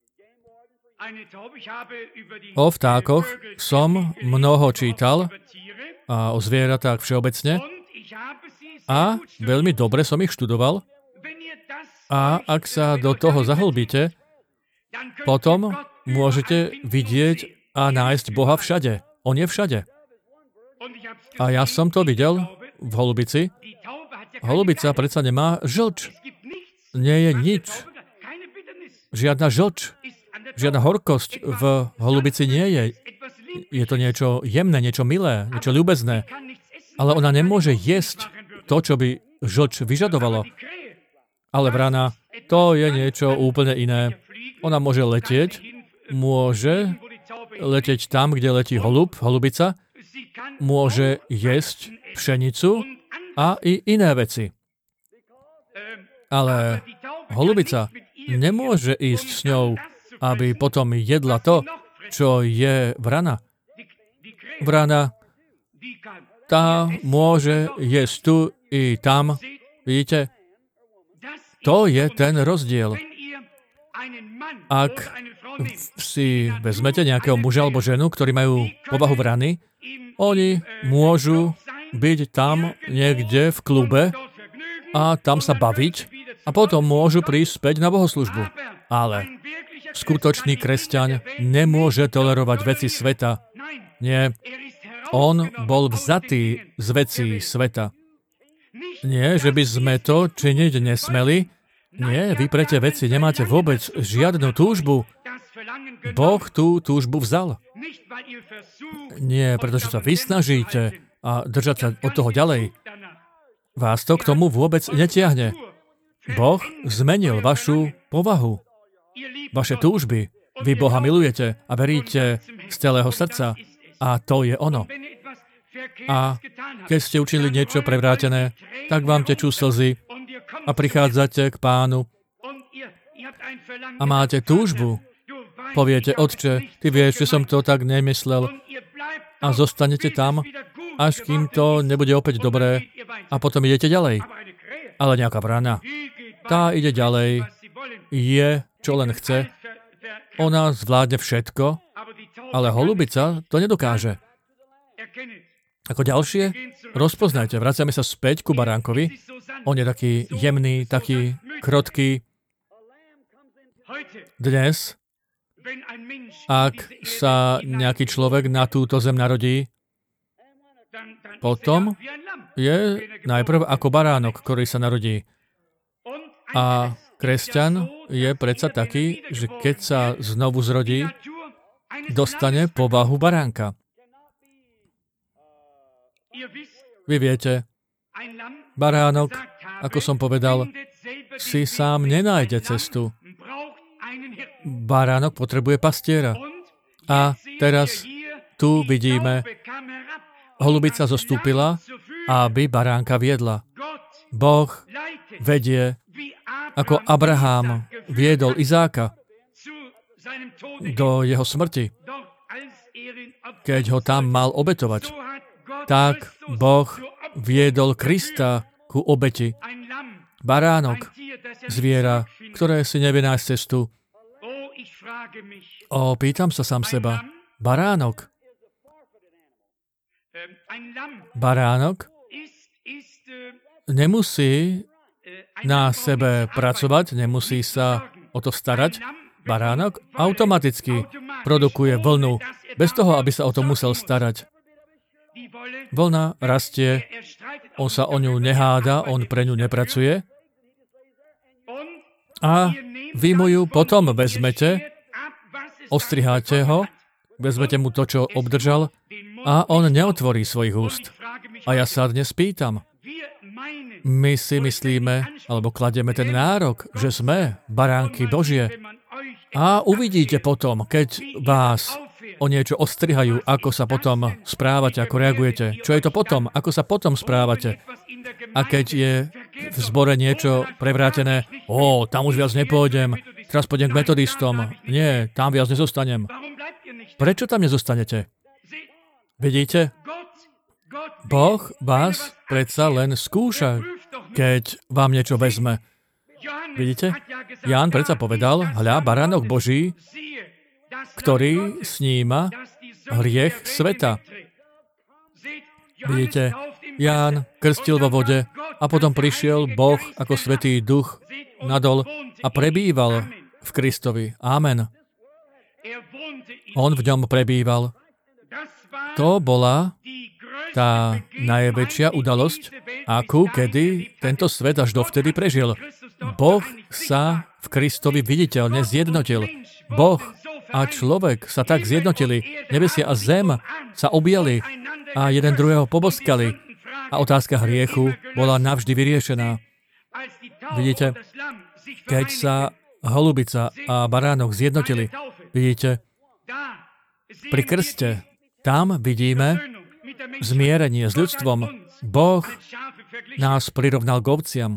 O vtákoch som mnoho čítal a o zvieratách všeobecne a veľmi dobre som ich študoval a ak sa do toho zahlbíte, potom môžete vidieť a nájsť Boha všade. On je všade. A ja som to videl v holubici. Holubica predsa nemá žlč. Nie je nič. Žiadna žlč. Žiadna horkosť v holubici nie je. Je to niečo jemné, niečo milé, niečo ľúbezné. Ale ona nemôže jesť to, čo by žlč vyžadovalo. Ale vrana, to je niečo úplne iné. Ona môže letieť tam, kde letí holubica, môže jesť pšenicu a i iné veci. Ale holubica nemôže ísť s ňou, aby potom jedla to, čo je vrana. Vrana, tá môže jesť tu i tam. Vidíte? To je ten rozdiel. Ak si vezmete nejakého muža alebo ženu, ktorí majú povahu vrany, oni môžu byť tam niekde v klube a tam sa baviť a potom môžu prísť späť na bohoslužbu. Ale skutočný kresťan nemôže tolerovať veci sveta. Nie. On bol vzatý z vecí sveta. Nie, že by sme to činiť nesmeli. Nie, vy pre tie veci nemáte vôbec žiadnu túžbu. Boh tú túžbu vzal. Nie, pretože sa vysnažíte a držať sa od toho ďalej. Vás to k tomu vôbec netiahne. Boh zmenil vašu povahu, vaše túžby. Vy Boha milujete a veríte z celého srdca. A to je ono. A keď ste učinili niečo prevrátené, tak vám tečú slzy a prichádzate k Pánu a máte túžbu. Poviete, Otče, ty vieš, že som to tak nemyslel a zostanete tam, až kým to nebude opäť dobré a potom idete ďalej. Ale nejaká vrana, tá ide ďalej, je, čo len chce, ona zvládne všetko, ale holubica to nedokáže. Ako ďalšie, rozpoznajte, vraciame sa späť ku baránkovi. On je taký jemný, taký krotký. Dnes, ak sa nejaký človek na túto zem narodí, potom je najprv ako baránok, ktorý sa narodí. A kresťan je predsa taký, že keď sa znovu zrodí, dostane povahu baránka. Vy viete, baránok, ako som povedal, si sám nenájde cestu. Baránok potrebuje pastiera. A teraz tu vidíme, holubica zostúpila, aby baránka viedla. Boh vedie, ako Abraham viedol Izáka do jeho smrti, keď ho tam mal obetovať. Tak Boh viedol Krista ku obeti. Baránok, zviera, ktoré si nevie nájsť cestu. Pýtam sa sám seba. Baránok nemusí na sebe pracovať, nemusí sa o to starať. Baránok automaticky produkuje vlnu, bez toho, aby sa o to musel starať. Vlna rastie, on sa o ňu neháda, on pre ňu nepracuje a vy mu ju potom vezmete, ostriháte ho, vezmete mu to, čo obdržal a on neotvorí svojich úst. A ja sa dnes pýtam, my si myslíme, alebo kladieme ten nárok, že sme baránky Božie a uvidíte potom, keď vás o niečo ostrihajú, ako sa potom správate, ako reagujete. Čo je to potom? Ako sa potom správate? A keď je v zbore niečo prevrátené, tam už viac nepôjdem, teraz pôjdem k metodistom. Nie, tam viac nezostanem. Prečo tam nezostanete? Vidíte? Boh vás predsa len skúša, keď vám niečo vezme. Vidíte? Ján predsa povedal, hľa, baránok Boží, ktorý sníma hriech sveta. Vidíte? Ján krstil vo vode a potom prišiel Boh ako Svätý Duch nadol a prebýval v Kristovi. Amen. On v ňom prebýval. To bola tá najväčšia udalosť, akú kedy tento svet až dovtedy prežil. Boh sa v Kristovi viditeľne zjednotil. Boh a človek sa tak zjednotili. Nebesia a zem sa objali a jeden druhého poboskali. A otázka hriechu bola navždy vyriešená. Vidíte, keď sa holubica a baránok zjednotili, vidíte, pri krste, tam vidíme zmierenie s ľudstvom. Boh nás prirovnal k ovciam.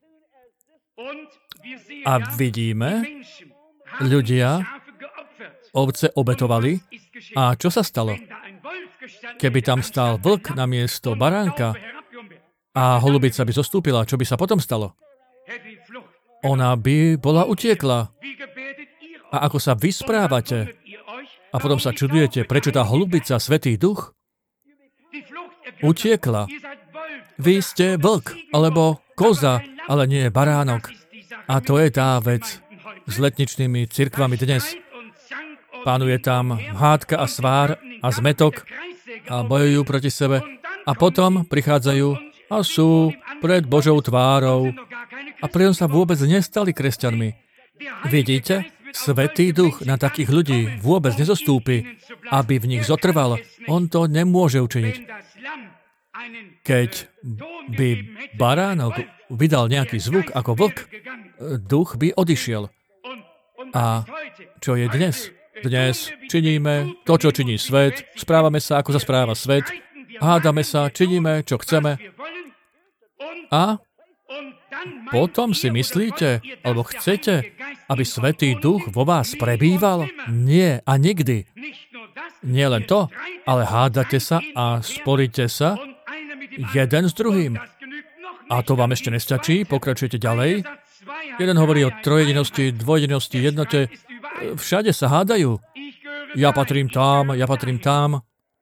A vidíme, ľudia ovce obetovali. A čo sa stalo? Keby tam stál vlk namiesto baránka a holubica by zostúpila, čo by sa potom stalo? Ona by bola utiekla. A ako sa vysprávate? A potom sa čudujete, prečo tá holubica, Svätý Duch, utiekla. Vy ste vlk, alebo koza, ale nie baránok. A to je tá vec s letničnými cirkvami dnes. Pánuje tam hádka a svár a zmetok a bojujú proti sebe. A potom prichádzajú a sú pred Božou tvárou. A pritom sa vôbec nestali kresťanmi. Vidíte? Svätý Duch na takých ľudí vôbec nezostúpi, aby v nich zotrval. On to nemôže učiniť. Keď by baránok vydal nejaký zvuk ako vlk, duch by odišiel. A čo je dnes? Dnes činíme to, čo činí svet, správame sa, ako sa správa svet, hádame sa, činíme, čo chceme. A potom si myslíte, alebo chcete, aby Svätý Duch vo vás prebýval? Nie a nikdy. Nie len to, ale hádate sa a sporíte sa jeden s druhým. A to vám ešte nestačí, pokračujete ďalej. Jeden hovorí o trojedinosti, dvojedinosti, jednote. Všade sa hádajú. Ja patrím tam, ja patrím tam.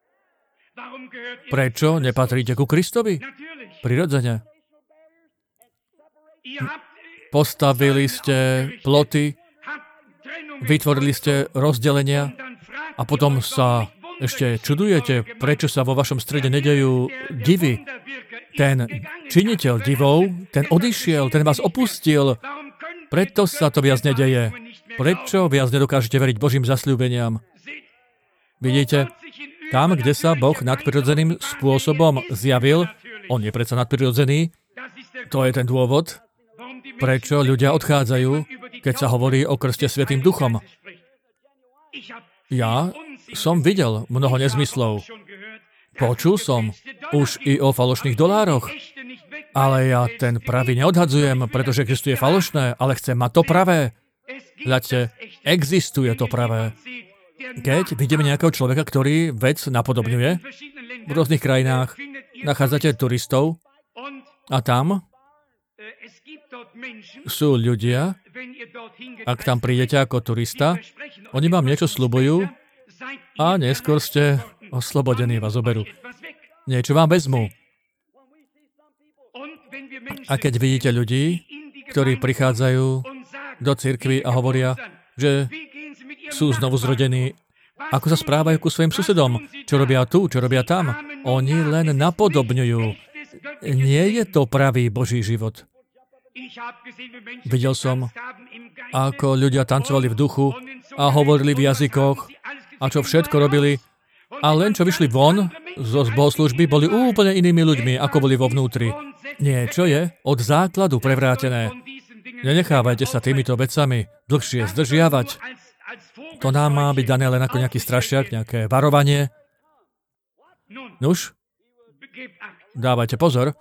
Prečo nepatríte ku Kristovi? Prirodzene. Postavili ste ploty, vytvorili ste rozdelenia a potom sa ešte čudujete, prečo sa vo vašom strede nedejú divy. Ten činiteľ divov, ten odišiel, ten vás opustil. Preto sa to viac nedeje. Prečo viac nedokážete veriť Božím zasľúbeniam? Vidíte, tam, kde sa Boh nadprirodzeným spôsobom zjavil, on je predsa nadprirodzený, to je ten dôvod, prečo ľudia odchádzajú, keď sa hovorí o krste Svätým Duchom. Ja som videl mnoho nezmyslov. Počul som už i o falošných dolároch, ale ja ten pravý neodhadzujem, pretože existuje falošné, ale chcem mať to pravé. Hľadte, existuje to pravé. Keď vidíme nejakého človeka, ktorý vec napodobňuje, v rôznych krajinách nachádzate turistov a tam sú ľudia, ak tam prídete ako turista Oni vám niečo sľubujú a neskôr ste oslobodení, vás zoberú. Niečo vám vezmú. A keď vidíte ľudí, ktorí prichádzajú do cirkvi a hovoria, že sú znovu zrodení, ako sa správajú ku svojim susedom, čo robia tu, čo robia tam, oni len napodobňujú. Nie je to pravý Boží život. Videl som, ako ľudia tancovali v duchu a hovorili v jazykoch a čo všetko robili. A len čo vyšli von zo bohoslužby, boli úplne inými ľuďmi, ako boli vo vnútri. Niečo je od základu prevrátené. Nenechávajte sa týmito vecami dlhšie zdržiavať. To nám má byť dané len ako nejaký strašiak, nejaké varovanie. Nuž, dávajte pozor.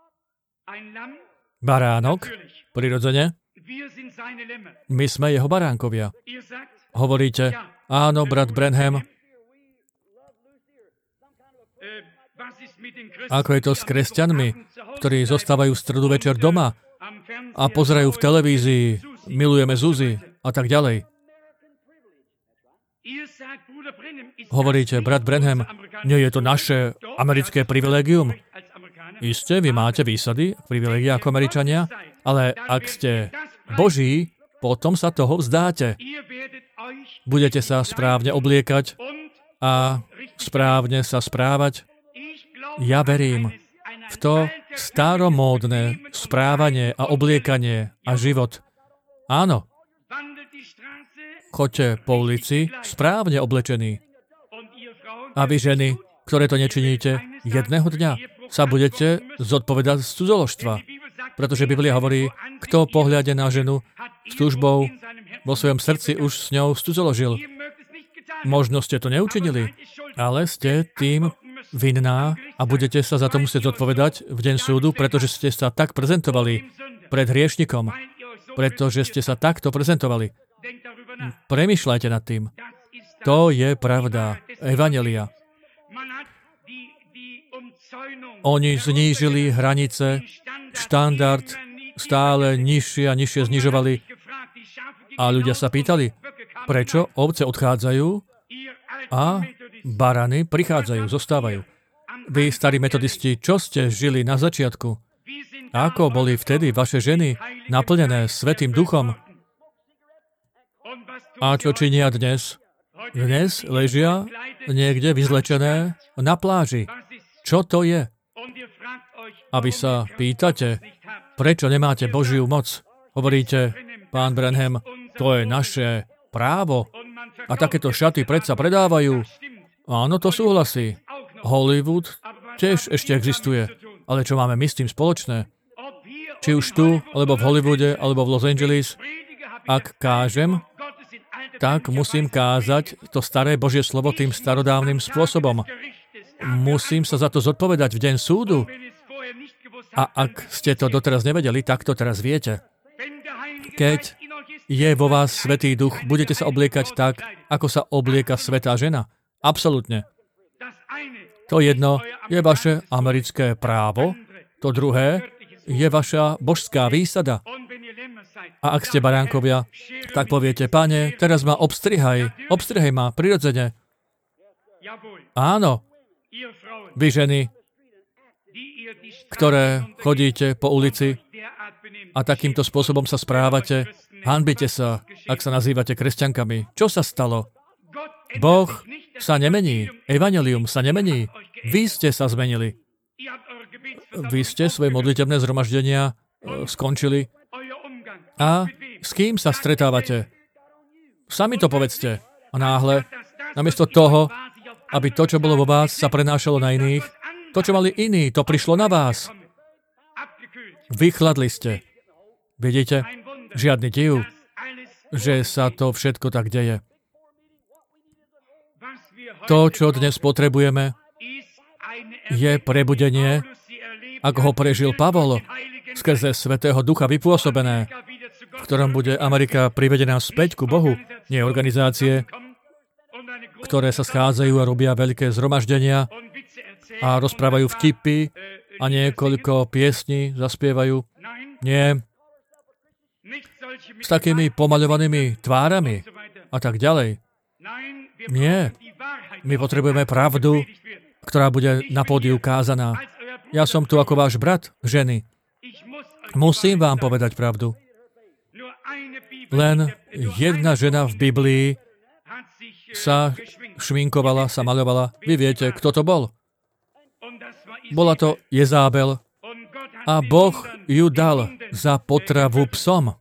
Baránok, prirodzene. My sme jeho baránkovia. Hovoríte, áno, brat Branham, ako je to s kresťanmi, ktorí zostávajú v stredu večer doma a pozerajú v televízii, milujeme Zuzi a tak ďalej. Hovoríte, brat Branham, nie je to naše americké privilégium? Isté, vy máte výsady, privilégia ako Američania, ale ak ste Boží, potom sa toho vzdáte. Budete sa správne obliekať a správne sa správať. Ja verím v to staromódne správanie a obliekanie a život. Áno. Choďte po ulici správne oblečení. A vy ženy, ktoré to nečiníte, jedného dňa sa budete zodpovedať z cudzoložstva. Pretože Biblia hovorí, kto pohľade na ženu s túžbou vo svojom srdci už s ňou cudzoložil. Možno ste to neučinili, ale ste tým vinná a budete sa za to musieť zodpovedať v deň súdu, pretože ste sa tak prezentovali pred hriešnikom. Pretože ste sa takto prezentovali. Premýšľajte nad tým. To je pravda Evanjelia. Oni znížili hranice, štandard stále nižšie a nižšie znižovali. A ľudia sa pýtali, prečo ovce odchádzajú a barany prichádzajú, zostávajú. Vy, starí metodisti, čo ste žili na začiatku? Ako boli vtedy vaše ženy naplnené Svätým Duchom? A čo činia dnes? Dnes ležia niekde vyzlečené na pláži. Čo to je? A vy sa pýtate, prečo nemáte Božiu moc? Hovoríte, pán Branham, to je naše právo. A takéto šaty predsa predávajú. Áno, to súhlasí. Hollywood tiež ešte existuje. Ale čo máme my s tým spoločné? Či už tu, alebo v Hollywoode, alebo v Los Angeles, ak kážem, tak musím kázať to staré Božie slovo tým starodávnym spôsobom. Musím sa za to zodpovedať v deň súdu. A ak ste to doteraz nevedeli, tak to teraz viete. Keď je vo vás Svätý Duch, budete sa obliekať tak, ako sa oblieka svätá žena. Absolútne. To jedno je vaše americké právo, to druhé je vaša božská výsada. A ak ste baránkovia, tak poviete, Pane, teraz ma obstrihaj ma prirodzene. Áno, vy ženy, ktoré chodíte po ulici a takýmto spôsobom sa správate, hanbite sa, ak sa nazývate kresťankami. Čo sa stalo? Boh sa nemení. Evanjelium sa nemení. Vy ste sa zmenili. Vy ste svoje modlitebné zhromaždenia skončili. A s kým sa stretávate? Sami to povedzte. A náhle, namiesto toho, aby to, čo bolo vo vás, sa prenášalo na iných, to, čo mali iní, to prišlo na vás. Vychladli ste. Vidíte? Žiadny div, že sa to všetko tak deje. To, čo dnes potrebujeme, je prebudenie, ako ho prežil Pavol, skrze Svätého Ducha vypôsobené, v ktorom bude Amerika privedená späť ku Bohu. Nie organizácie, ktoré sa schádzajú a robia veľké zhromaždenia a rozprávajú vtipy a niekoľko piesní zaspievajú. Nie. S takými pomaľovanými tvárami a tak ďalej. Nie. My potrebujeme pravdu, ktorá bude na pódiu kázaná. Ja som tu ako váš brat, ženy. Musím vám povedať pravdu. Len jedna žena v Biblii sa šminkovala, sa maľovala. Vy viete, kto to bol? Bola to Jezábel. A Boh ju dal za potravu psom.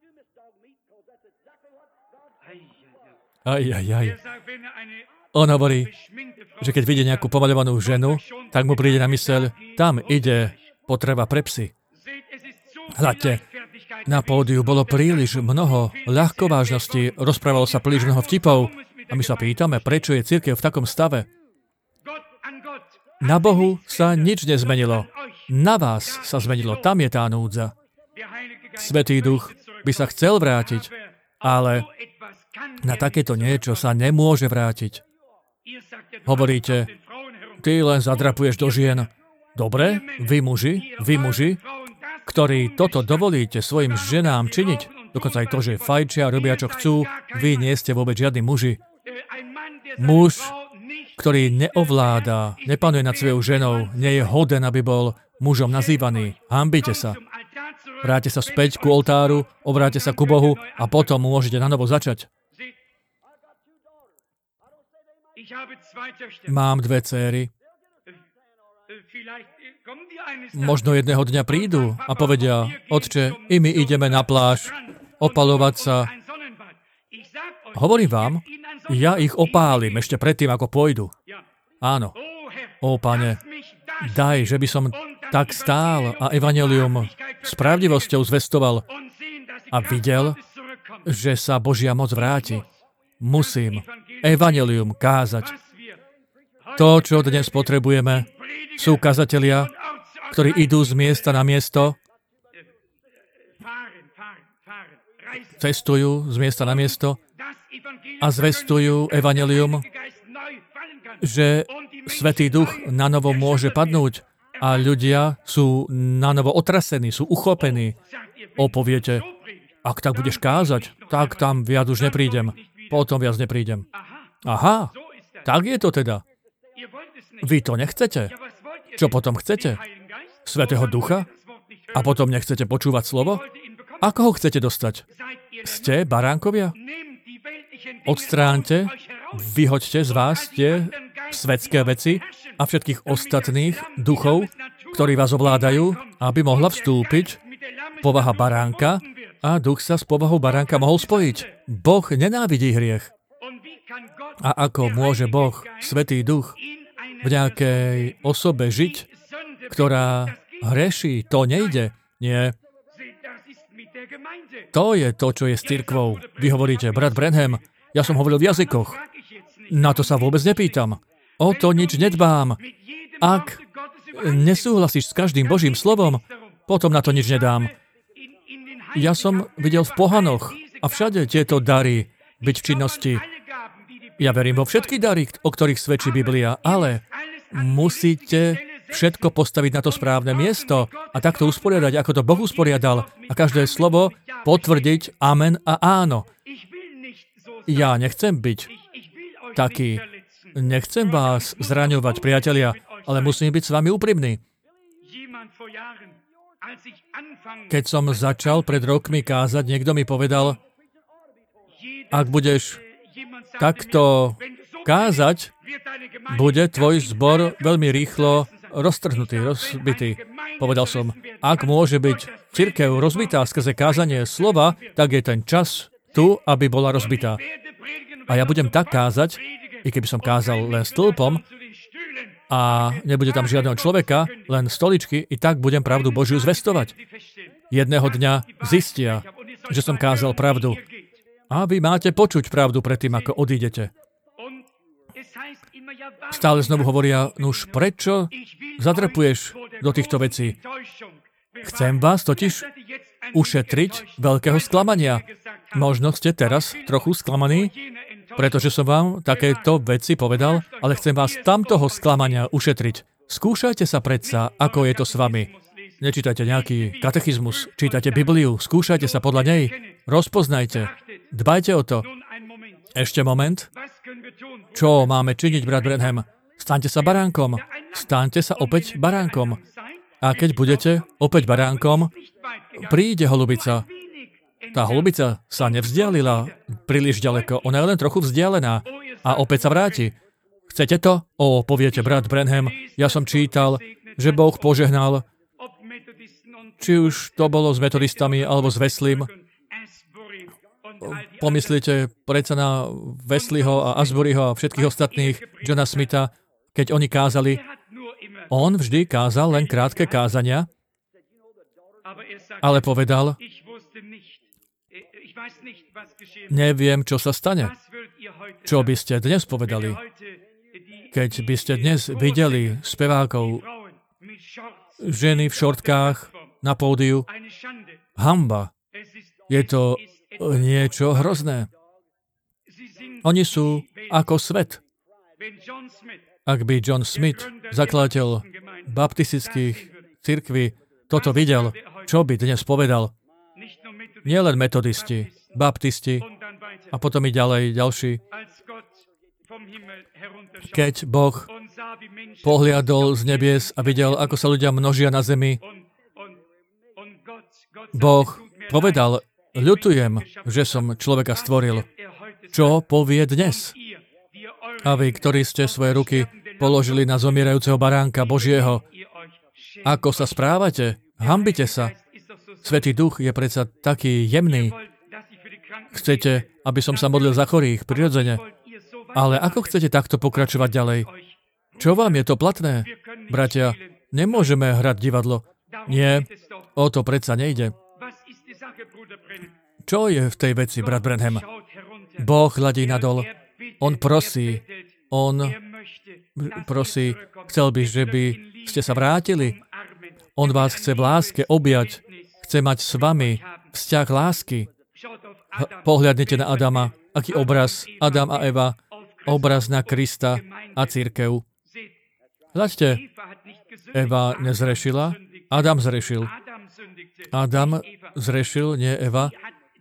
On hovorí, že keď vidí nejakú pomaľovanú ženu, tak mu príde na myseľ, tam ide potreba pre psy. Hľadte, na pódiu bolo príliš mnoho ľahkovážnosti, rozprávalo sa príliš mnoho vtipov a my sa pýtame, prečo je cirkev v takom stave. Na Bohu sa nič nezmenilo. Na vás sa zmenilo, tam je tá núdza. Svätý Duch by sa chcel vrátiť, ale na takéto niečo sa nemôže vrátiť. Hovoríte, ty len zadrapuješ do žien. Dobre, vy muži, ktorí toto dovolíte svojim ženám činiť, dokonca aj to, že fajčia, robia čo chcú, vy nie ste vôbec žiadni muži. Muž, ktorý neovláda, nepanuje nad svojou ženou, nie je hoden, aby bol mužom nazývaný. Hanbite sa. Vráte sa späť ku oltáru, obráte sa ku Bohu a potom môžete nanovo začať. Mám 2 dcéry. Možno jedného dňa prídu a povedia, otče, i my ideme na pláž, opalovať sa. Hovorím vám, ja ich opálim ešte predtým, ako pôjdu. Áno. Ó, Pane, daj, že by som tak stál a evanjelium s pravdivosťou zvestoval a videl, že sa Božia moc vráti. Musím evanjelium kázať. To, čo dnes potrebujeme, sú kazatelia, ktorí idú z miesta na miesto, cestujú z miesta na miesto a zvestujú evanjelium, že Svätý Duch na novo môže padnúť a ľudia sú na novo otrasení, sú uchopení. Poviete, ak tak budeš kázať, tak tam viac už neprídem. Potom viac neprídem. Aha, tak je to teda. Vy to nechcete? Čo potom chcete? Svätého Ducha? A potom nechcete počúvať slovo? Ako ho chcete dostať? Ste baránkovia? Odstráňte, vyhoďte z vás tie svetské veci a všetkých ostatných duchov, ktorí vás ovládajú, aby mohla vstúpiť povaha baránka a duch sa s povahou baránka mohol spojiť. Boh nenávidí hriech. A ako môže Boh, Svätý Duch, v nejakej osobe žiť, ktorá hreší? To nejde. Nie. To je to, čo je s cirkvou. Vy hovoríte, brat Branham, ja som hovoril v jazykoch. Na to sa vôbec nepýtam. O to nič nedbám. Ak nesúhlasíš s každým Božím slovom, potom na to nič nedám. Ja som videl v pohanoch a všade tieto dary byť v činnosti. Ja verím vo všetky dary, o ktorých svedčí Biblia, ale musíte všetko postaviť na to správne miesto a takto usporiadať, ako to Boh usporiadal a každé slovo potvrdiť amen a áno. Ja nechcem byť taký. Nechcem vás zraňovať, priatelia, ale musím byť s vami úprimný. Keď som začal pred rokmi kázať, niekto mi povedal, ak budeš takto kázať, bude tvoj zbor veľmi rýchlo roztrhnutý, rozbitý. Povedal som, ak môže byť cirkev rozbitá skrze kázanie slova, tak je ten čas tu, aby bola rozbitá. A ja budem tak kázať, i keby som kázal len stĺpom a nebude tam žiadneho človeka, len stoličky, i tak budem pravdu Božiu zvestovať. Jedného dňa zistia, že som kázal pravdu. A vy máte počuť pravdu predtým, ako odídete. Stále znovu hovoria, nuž prečo zadrpuješ do týchto vecí? Chcem vás totiž ušetriť veľkého sklamania. Možno ste teraz trochu sklamaní, pretože som vám takéto veci povedal, ale chcem vás tamtoho sklamania ušetriť. Skúšajte sa predsa, ako je to s vami. Nečítajte nejaký katechizmus, čítajte Bibliu, skúšajte sa podľa nej, rozpoznajte, dbajte o to. Ešte moment. Čo máme činiť, brat Branham? Staňte sa baránkom. Staňte sa opäť baránkom. A keď budete opäť baránkom, príde holubica. Tá holubica sa nevzdialila príliš ďaleko. Ona je len trochu vzdialená. A opäť sa vráti. Chcete to? Poviete, brat Branham, ja som čítal, že Boh požehnal, či už to bolo s metodistami alebo s Wesleym. Pomyslite predsa na Wesleyho a Asburyho a všetkých ostatných, Johna Smitha, keď oni kázali. On vždy kázal len krátke kázania, ale povedal, neviem, čo sa stane. Čo by ste dnes povedali? Keď by ste dnes videli spevákov, ženy v šortkách na pódiu, hanba. Je to niečo hrozné. Oni sú ako svet. Ak by John Smith, zakladateľ baptistických cirkví, toto videl, čo by dnes povedal? Nielen metodisti, baptisti a potom i ďalej ďalší. Keď Boh pohliadol z nebies a videl, ako sa ľudia množia na zemi, Boh povedal, ľutujem, že som človeka stvoril. Čo povie dnes? A vy, ktorí ste svoje ruky položili na zomierajúceho baránka Božieho, ako sa správate? Hanbite sa. Svätý Duch je predsa taký jemný. Chcete, aby som sa modlil za chorých, prirodzene. Ale ako chcete takto pokračovať ďalej? Čo vám je to platné? Bratia, nemôžeme hrať divadlo. Nie, o to predsa nejde. Čo je v tej veci, brat Branham? Boh hľadí nadol. On prosí. Chcel by, že by ste sa vrátili. On vás chce v láske objať. Chce mať s vami vzťah lásky. Pohľadnite na Adama. Aký obraz? Adam a Eva. Obraz na Krista a cirkev. Hľaďte, Eva nezrešila, Adam zrešil. Adam zrešil, nie Eva.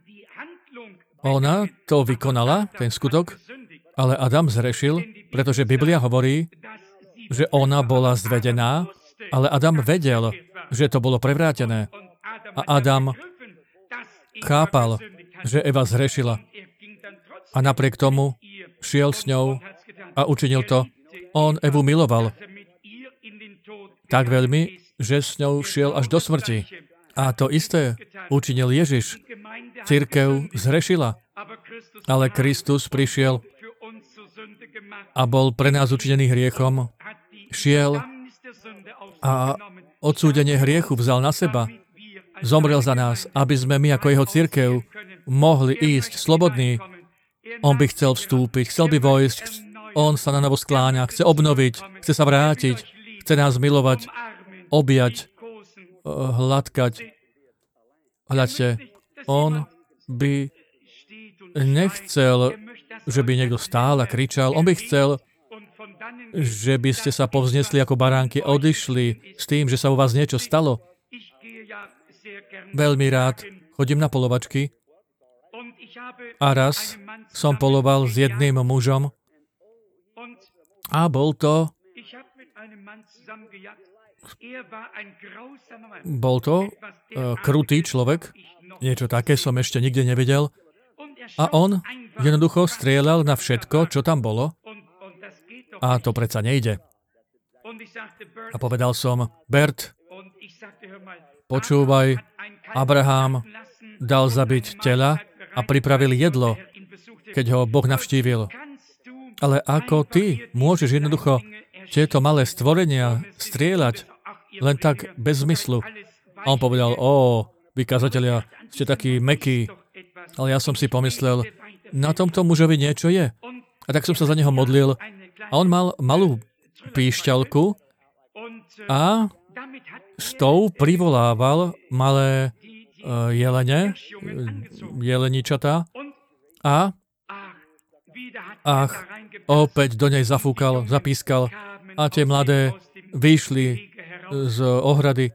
Ona to vykonala, ten skutok, ale Adam zrešil, pretože Biblia hovorí, že ona bola zvedená, ale Adam vedel, že to bolo prevrátené. A Adam chápal, že Eva zrešila. A napriek tomu šiel s ňou a učinil to. On Evu miloval tak veľmi, že s ňou šiel až do smrti. A to isté učinil Ježiš. Cirkev zhrešila, ale Kristus prišiel a bol pre nás učinený hriechom. Šiel a odsúdenie hriechu vzal na seba. Zomrel za nás, aby sme my ako jeho cirkev mohli ísť slobodní. On by chcel vstúpiť, chcel by vojsť, on sa na novo skláňa, chce obnoviť, chce sa vrátiť, chce nás milovať, objať, hladkať. Hľadte, on by nechcel, že by niekto stál a kričal, on by chcel, že by ste sa povznesli ako baránky a odišli s tým, že sa u vás niečo stalo. Veľmi rád chodím na polovačky a raz som poloval s jedným mužom a bol to krutý človek. Niečo také som ešte nikde nevidel. A on jednoducho strieľal na všetko, čo tam bolo. A to predsa nejde. A povedal som, Bert, počúvaj, Abraham dal zabiť tela a pripravil jedlo, keď ho Boh navštívil. Ale ako ty môžeš jednoducho tieto malé stvorenia strieľať len tak bez zmyslu? A on povedal, vy kazatelia, ste takí mäkkí. Ale ja som si pomyslel, na tomto mužovi niečo je. A tak som sa za neho modlil. A on mal malú píšťalku a s tou privolával malé jelene, jeleničatá a opäť do nej zafúkal, zapískal a tie mladé vyšli z ohrady.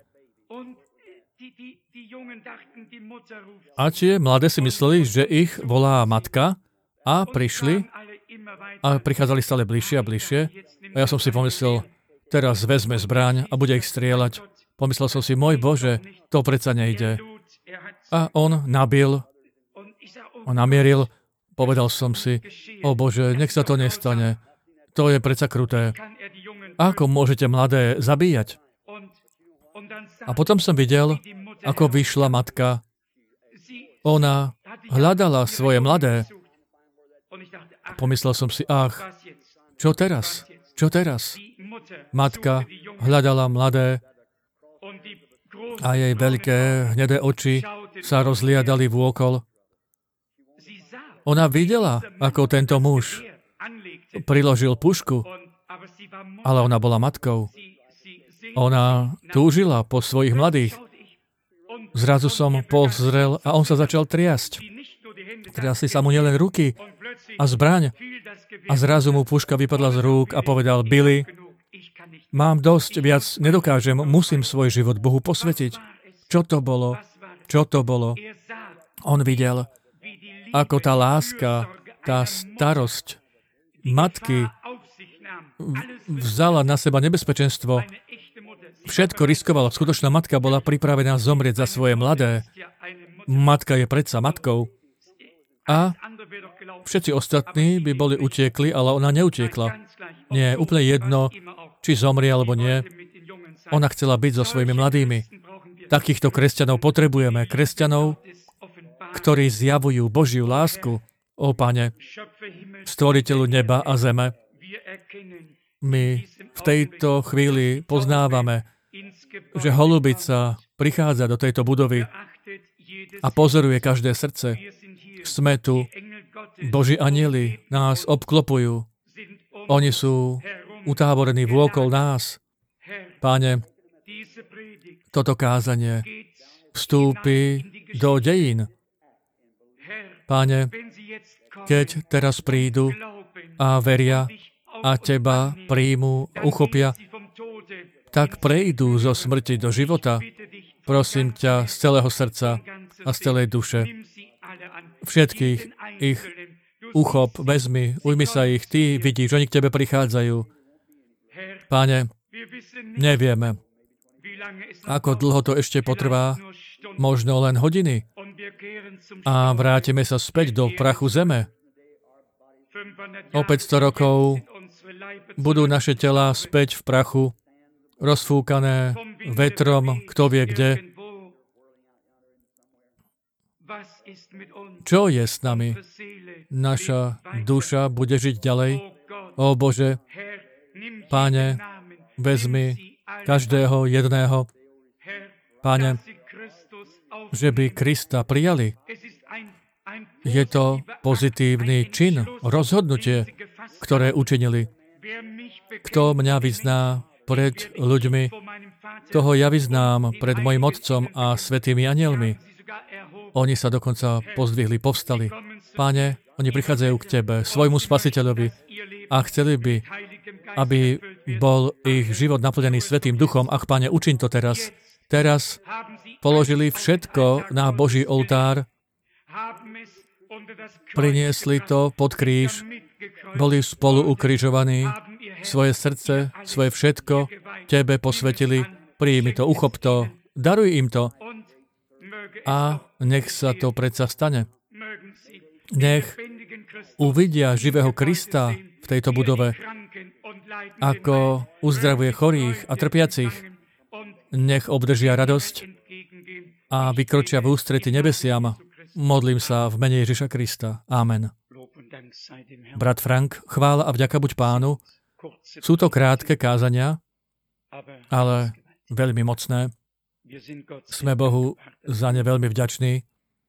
A tie mladé si mysleli, že ich volá matka A prišli a prichádzali stále bližšie a bližšie. A ja som si pomyslel, teraz vezme zbraň a bude ich strieľať. Pomyslel som si, môj Bože, to predsa nejde. A on nabil, on namieril, povedal som si, o Bože, nech sa to nestane. To je predsa kruté. Ako môžete mladé zabíjať? A potom som videl, ako vyšla matka. Ona hľadala svoje mladé. Pomyslel som si, čo teraz? Čo teraz? Matka hľadala mladé a jej veľké hnedé oči sa rozliadali vôkol. Ona videla, ako tento muž priložil pušku, ale ona bola matkou. Ona túžila po svojich mladých. Zrazu som pozrel a on sa začal triasť. Triasli sa mu nielen ruky a zbraň. A zrazu mu puška vypadla z rúk a povedal, Billy, mám dosť, viac nedokážem, musím svoj život Bohu posvetiť. Čo to bolo? Čo to bolo? On videl, ako tá láska, tá starosť matky vzala na seba nebezpečenstvo. Všetko riskovala. Skutočná matka bola pripravená zomrieť za svoje mladé. Matka je predsa matkou. A všetci ostatní by boli utiekli, ale ona neutiekla. Nie je úplne jedno, či zomrie alebo nie. Ona chcela byť so svojimi mladými. Takýchto kresťanov potrebujeme. Kresťanov, ktorí zjavujú Božiu lásku. Ó Pane, stvoriteľu neba a zeme. My v tejto chvíli poznávame, že holubica prichádza do tejto budovy a pozoruje každé srdce. Sme tu, Boží anjeli nás obklopujú. Oni sú utáborení vôkol nás. Páne, toto kázanie vstúpi do dejín. Páne, keď teraz prídu a veria a Teba príjmu, uchopia, tak prejdú zo smrti do života. Prosím ťa z celého srdca a z celej duše. Všetkých ich uchop, vezmi, ujmi sa ich, Ty vidíš, oni k Tebe prichádzajú. Páne, nevieme, ako dlho to ešte potrvá, možno len hodiny. A vrátime sa späť do prachu zeme. O 500 rokov budú naše telá späť v prachu, rozfúkané vetrom, kto vie kde. Čo je s nami? Naša duša bude žiť ďalej. Ó Bože, Páne, vezmi každého jedného. Páne, že by Krista prijali. Je to pozitívny čin, rozhodnutie, ktoré učinili. Kto mňa vyzná pred ľuďmi, toho ja vyznám pred mojim Otcom a svätými anjelmi. Oni sa dokonca pozdvihli, povstali. Páne, oni prichádzajú k Tebe, svojmu Spasiteľovi a chceli by, aby bol ich život naplnený Svätým Duchom. Ach, Páne, učiň to teraz. Teraz položili všetko na Boží oltár, priniesli to pod kríž, boli spolu ukrižovaní, svoje srdce, svoje všetko Tebe posvetili, príjmi to, uchop to, daruj im to a nech sa to predsa stane. Nech uvidia živého Krista v tejto budove, ako uzdravuje chorých a trpiacich. Nech obdržia radosť a vykročia v ústrety nebesiam. Modlím sa v mene Ježiša Krista. Amen. Brat Frank, chvála a vďaka buď Pánu. Sú to krátke kázania, ale veľmi mocné. Sme Bohu za ne veľmi vďační.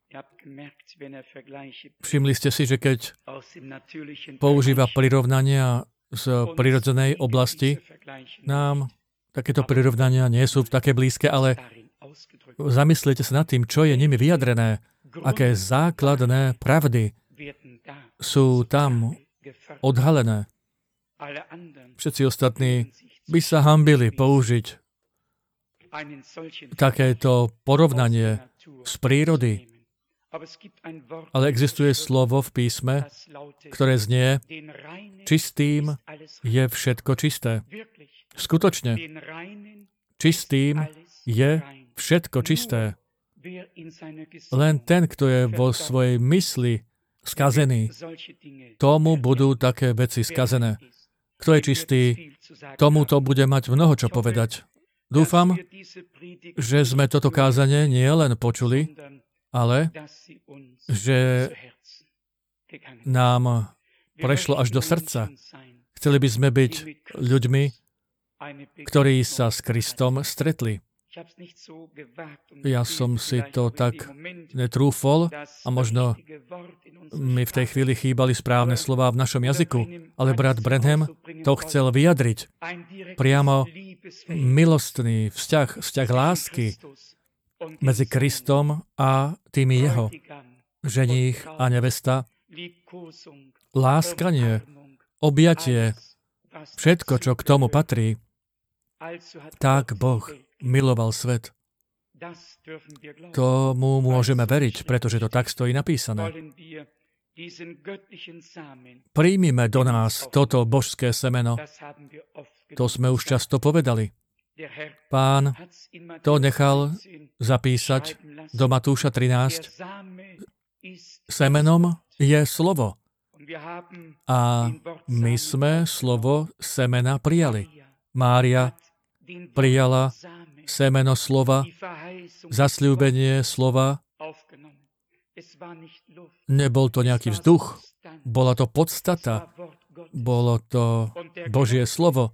Všimli ste si, že keď používa prirovnania z prirodzenej oblasti, nám takéto prirovnania nie sú také blízke, ale zamyslite sa nad tým, čo je nimi vyjadrené, aké základné pravdy sú tam odhalené. Všetci ostatní by sa hanbili použiť takéto porovnanie z prírody Ale existuje slovo v písme, ktoré znie, čistým je všetko čisté. Skutočne, čistým je všetko čisté. Len ten, kto je vo svojej mysli skazený, tomu budú také veci skazené. Kto je čistý, tomu to bude mať mnoho čo povedať. Dúfam, že sme toto kázanie nie len počuli, ale že nám prešlo až do srdca. Chceli by sme byť ľuďmi, ktorí sa s Kristom stretli. Ja som si to tak netrúfol a možno mi v tej chvíli chýbali správne slová v našom jazyku, ale brat Branham to chcel vyjadriť. Priamo milostný vzťah lásky medzi Kristom a tými jeho, ženích a nevesta, láskanie, objatie, všetko, čo k tomu patrí, tak Boh miloval svet. Tomu môžeme veriť, pretože to tak stojí napísané. Príjmime do nás toto božské semeno. To sme už často povedali. Pán to nechal zapísať do Matúša 13. Semenom je slovo. A my sme slovo semena prijali. Mária prijala semeno slova, zasľúbenie slova. Nebol to nejaký vzduch, bola to podstata, bolo to Božie slovo.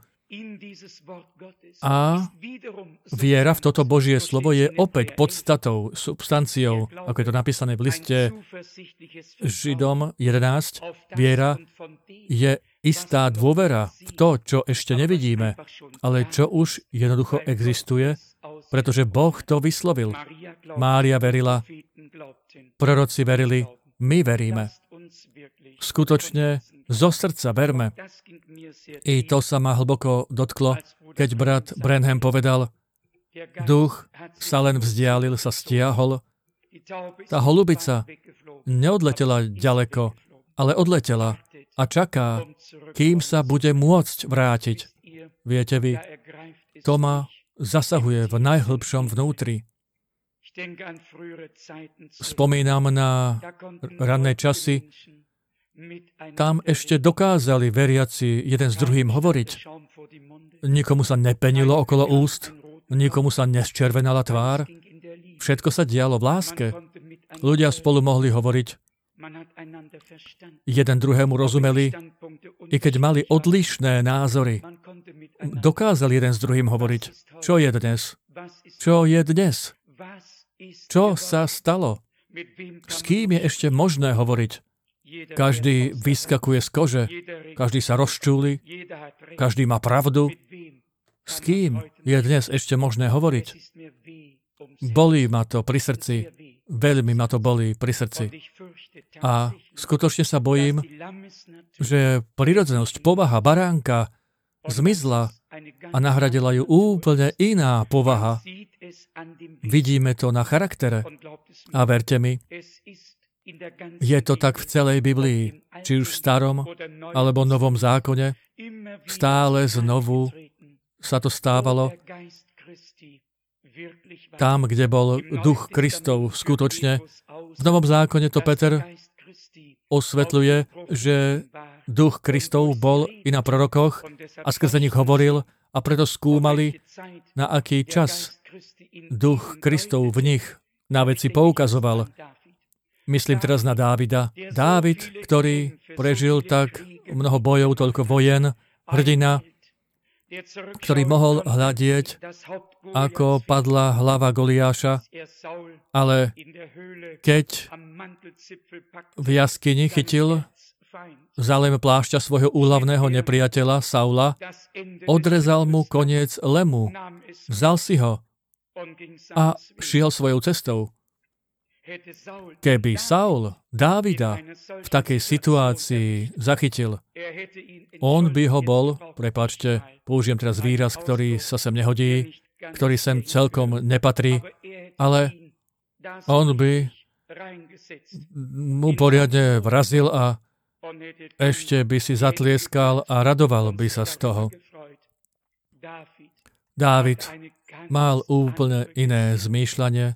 A viera v toto Božie slovo je opäť podstatou, substanciou, ako je to napísané v liste Židom 11. Viera je istá dôvera v to, čo ešte nevidíme, ale čo už jednoducho existuje, pretože Boh to vyslovil. Mária verila, proroci verili, my veríme. Skutočne zo srdca verme. I to sa ma hlboko dotklo, keď brat Branham povedal, duch sa len vzdialil, sa stiahol. Tá holubica neodletela ďaleko, ale odletela a čaká, kým sa bude môcť vrátiť. Viete vy, to ma zasahuje v najhlbšom vnútri. Spomínam na ranné časy, tam ešte dokázali veriaci jeden s druhým hovoriť. Nikomu sa nepenilo okolo úst, nikomu sa nesčervenala tvár. Všetko sa dialo v láske. Ľudia spolu mohli hovoriť. Jeden druhému rozumeli, i keď mali odlišné názory. Dokázali jeden s druhým hovoriť. Čo je dnes? Čo je dnes? Čo sa stalo? S kým je ešte možné hovoriť? Každý vyskakuje z kože, každý sa rozčúli, každý má pravdu. S kým je dnes ešte možné hovoriť? Bolí ma to pri srdci, veľmi ma to bolí pri srdci. A skutočne sa bojím, že prirodzenosť, povaha baránka zmizla a nahradila ju úplne iná povaha. Vidíme to na charaktere. A verte mi, je to tak v celej Biblii, či už v starom alebo novom zákone, stále znovu sa to stávalo. Tam, kde bol duch Kristov skutočne, v novom zákone to Peter osvetľuje, že duch Kristov bol i na prorokoch a skrze nich hovoril a preto skúmali, na aký čas duch Kristov v nich na veci poukazoval. Myslím teraz na Dávida. Dávid, ktorý prežil tak mnoho bojov, toľko vojen, hrdina, ktorý mohol hľadieť, ako padla hlava Goliáša, ale keď v jaskyni chytil za lem plášťa svojho úhlavného nepriateľa Saula, odrezal mu koniec lemu, vzal si ho a šiel svojou cestou. Keby Saul Dávida v takej situácii zachytil, on by ho bol, prepáčte, použijem teraz výraz, ktorý sa sem nehodí, ktorý sem celkom nepatrí, ale on by mu poriadne vrazil a ešte by si zatlieskal a radoval by sa z toho. Dávid mal úplne iné zmýšľanie.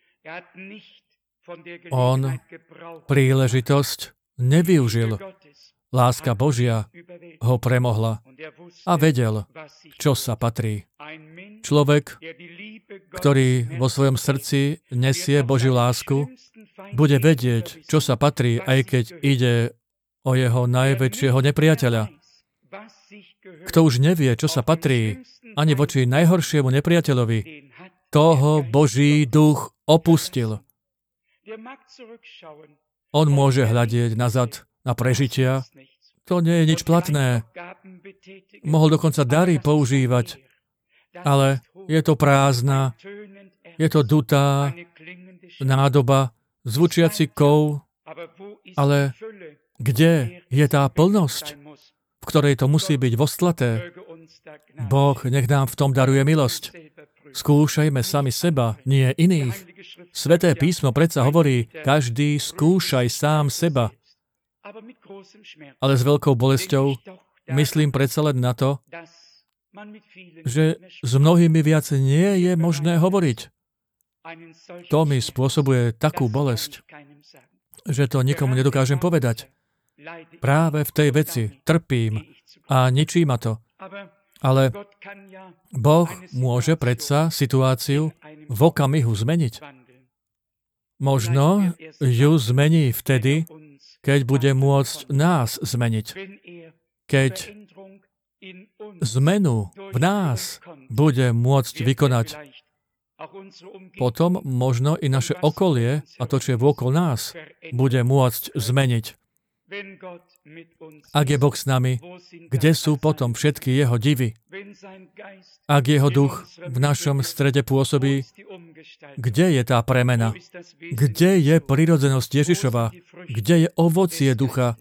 On príležitosť nevyužil. Láska Božia ho premohla a vedel, čo sa patrí. Človek, ktorý vo svojom srdci nesie Božiu lásku, bude vedieť, čo sa patrí, aj keď ide o jeho najväčšieho nepriateľa. Kto už nevie, čo sa patrí, ani voči najhoršiemu nepriateľovi, toho Boží duch opustil. On môže hľadieť nazad na prežitia. To nie je nič platné. Mohol dokonca dary používať, ale je to prázdna, je to dutá nádoba, zvučiaci kov, ale kde je tá plnosť, v ktorej to musí byť vostlaté? Boh nech nám v tom daruje milosť. Skúšajme sami seba, nie iných. Sveté písmo predsa hovorí, každý skúšaj sám seba. Ale s veľkou bolesťou myslím predsa len na to, že s mnohými viac nie je možné hovoriť. To mi spôsobuje takú bolesť, že to nikomu nedokážem povedať. Práve v tej veci trpím a ničí ma to. Ale Boh môže predsa situáciu v okamihu zmeniť. Možno ju zmení vtedy, keď bude môcť nás zmeniť. Keď zmenu v nás bude môcť vykonať, potom možno i naše okolie a to, čo je vôkol nás, bude môcť zmeniť. Ak je Boh s nami, kde sú potom všetky jeho divy? Ak jeho duch v našom strede pôsobí, kde je tá premena? Kde je prirodzenosť Ježišova? Kde je ovocie ducha?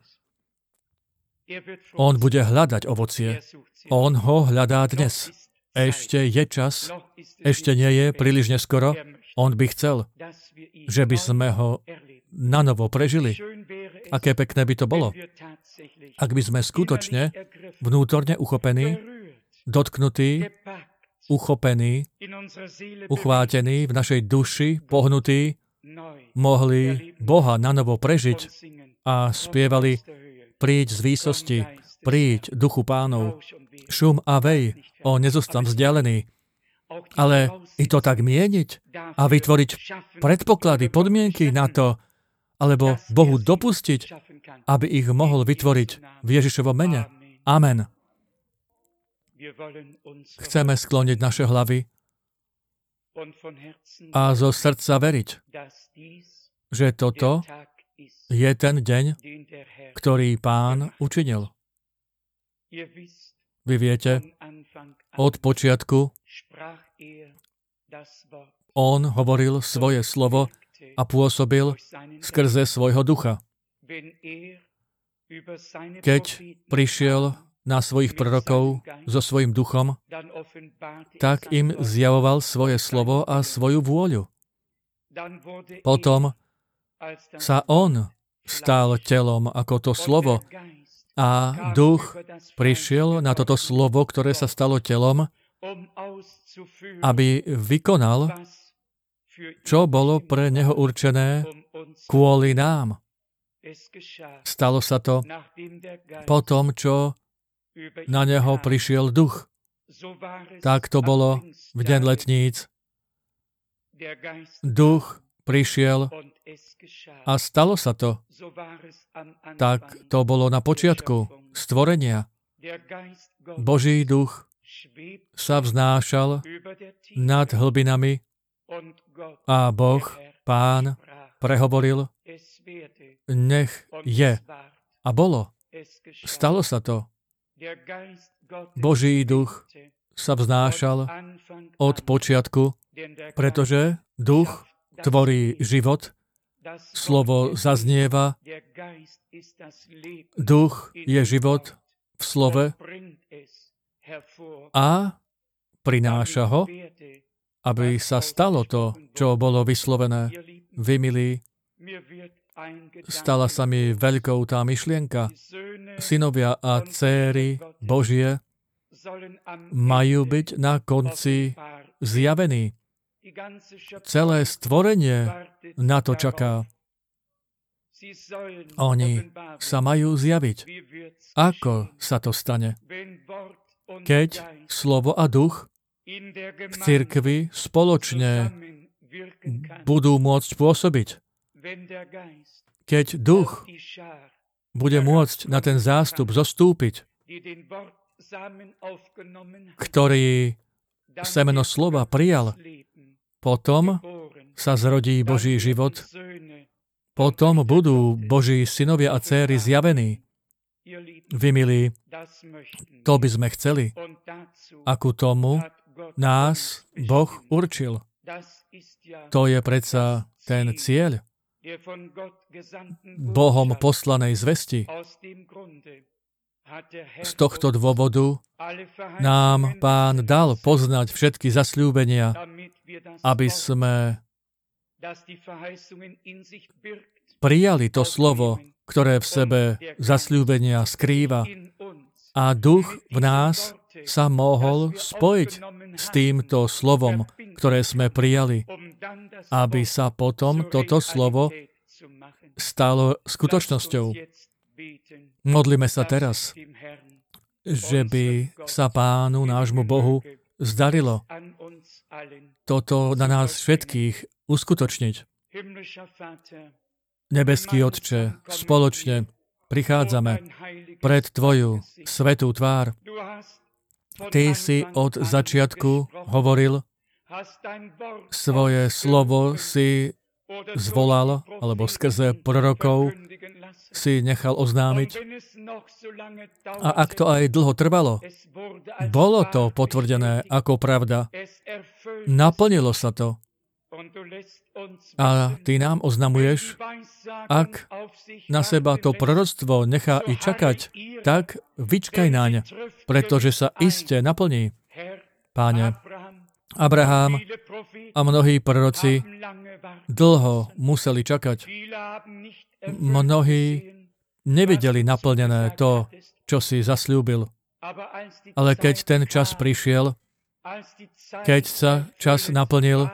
On bude hľadať ovocie. On ho hľadá dnes. Ešte je čas. Ešte nie je príliš neskoro. On by chcel, že by sme ho nanovo prežili. Aké pekné by to bolo, ak by sme skutočne vnútorne uchopení, dotknutí, uchopení, uchvátení v našej duši, pohnutí, mohli Boha nanovo prežiť a spievali: príď z výsosti, príď duchu Pánov, šum a vej, o nezostám vzdialený. Ale i to tak mieniť a vytvoriť predpoklady, podmienky na to, alebo Bohu dopustiť, aby ich mohol vytvoriť v Ježišovom mene. Amen. Chceme skloniť naše hlavy a zo srdca veriť, že toto je ten deň, ktorý Pán učinil. Vy viete, od počiatku on hovoril svoje slovo a pôsobil skrze svojho ducha. Keď prišiel na svojich prorokov so svojím duchom, tak im zjavoval svoje slovo a svoju vôľu. Potom sa on stal telom ako to slovo a duch prišiel na toto slovo, ktoré sa stalo telom, aby vykonal, čo bolo pre neho určené kvôli nám. Stalo sa to po tom, čo na neho prišiel duch. Tak to bolo v deň letníc. Duch prišiel a stalo sa to. Tak to bolo na počiatku stvorenia. Boží duch sa vznášal nad hlbinami a Boh, Pán, prehovoril: nech je. A bolo. Stalo sa to. Boží duch sa vznášal od počiatku, pretože duch tvorí život, slovo zaznieva, duch je život v slove a prináša ho, aby sa stalo to, čo bolo vyslovené. Vy, milí, Stala sa mi veľkou tá myšlienka. Synovia a céry Božie majú byť na konci zjavení. Celé stvorenie na to čaká. Oni sa majú zjaviť. Ako sa to stane? Keď slovo a duch v cirkvi spoločne budú môcť pôsobiť. Keď duch bude môcť na ten zástup zostúpiť, ktorý semeno slova prijal, potom sa zrodí Boží život, potom budú Boží synovia a céry zjavení. Vy, milí, to by sme chceli. A ku tomu nás Boh určil. To je predsa ten cieľ Bohom poslanej zvesti. Z tohto dôvodu nám Pán dal poznať všetky zasľúbenia, aby sme prijali to slovo, ktoré v sebe zasľúbenia skrýva, a duch v nás sa mohol spojiť s týmto slovom, ktoré sme prijali, aby sa potom toto slovo stalo skutočnosťou. Modlíme sa teraz, že by sa Pánu, nášmu Bohu, zdarilo toto na nás všetkých uskutočniť. Nebeský Otče, spoločne prichádzame pred Tvoju svätú tvár. Ty si od začiatku hovoril, svoje slovo si zvolal, alebo skrze prorokov si nechal oznámiť. A ak to aj dlho trvalo, bolo to potvrdené ako pravda. Naplnilo sa to. A Ty nám oznamuješ, ak na seba to proroctvo nechá i čakať, tak vyčkaj naň, pretože sa iste naplní. Páne, Abraham a mnohí proroci dlho museli čakať. Mnohí nevideli naplnené to, čo si zasľúbil. Ale keď ten čas prišiel, keď sa čas naplnil,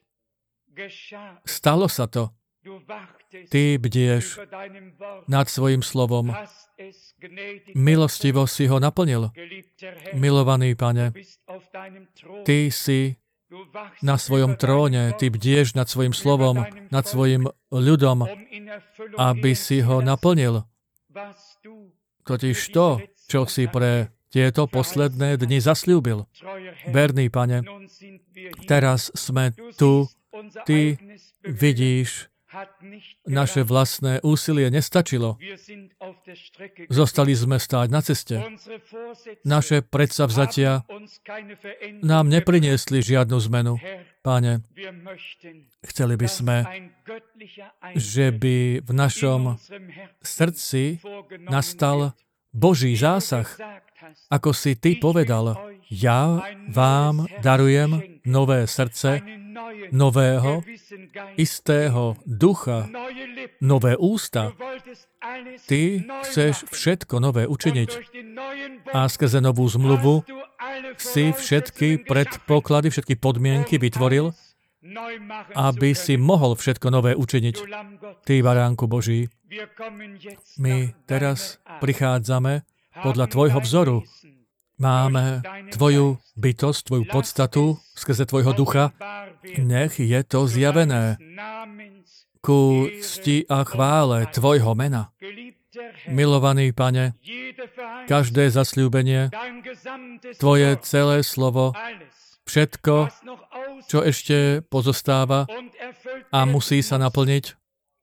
stalo sa to. Ty bdieš nad svojim slovom. Milostivo si ho naplnil. Milovaný Pane, Ty si na svojom tróne, Ty bdieš nad svojim slovom, nad svojim ľudom, aby si ho naplnil. Totiž to, čo si pre tieto posledné dni zasľúbil. Verný Pane, teraz sme tu. Ty vidíš, naše vlastné úsilie nestačilo. Zostali sme stáť na ceste. Naše predsavzatia nám nepriniesli žiadnu zmenu. Páne, chceli by sme, že by v našom srdci nastal Boží zásah, ako si Ty povedal, ja vám darujem nové srdce, nového, istého ducha, nové ústa. Ty chceš všetko nové učiniť. A skrze novú zmluvu si všetky predpoklady, všetky podmienky vytvoril, aby si mohol všetko nové učiniť. Ty, Baránku Boží, my teraz prichádzame podľa Tvojho vzoru. Máme Tvoju bytosť, Tvoju podstatu skrze Tvojho ducha. Nech je to zjavené ku cti a chvále Tvojho mena. Milovaný Pane, každé zasľúbenie, Tvoje celé slovo, všetko, čo ešte pozostáva a musí sa naplniť,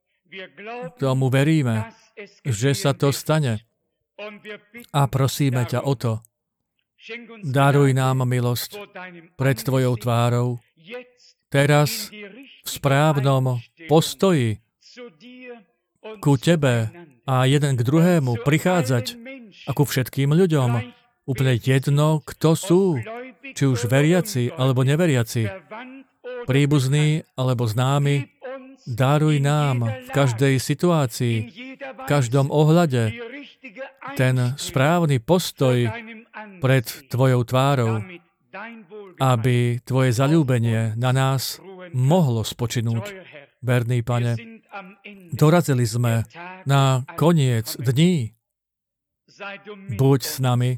tomu veríme, že sa to stane. A prosíme ťa o to. Daruj nám milosť pred Tvojou tvárou, teraz v správnom postoji ku Tebe a jeden k druhému prichádzať a ku všetkým ľuďom. Úplne jedno, kto sú, či už veriaci alebo neveriaci, príbuzní alebo známi, Daruj nám v každej situácii, v každom ohľade ten správny postoj pred Tvojou tvárou, aby Tvoje zaľúbenie na nás mohlo spočinúť. Verný Pane, dorazili sme na koniec dní. Buď s nami,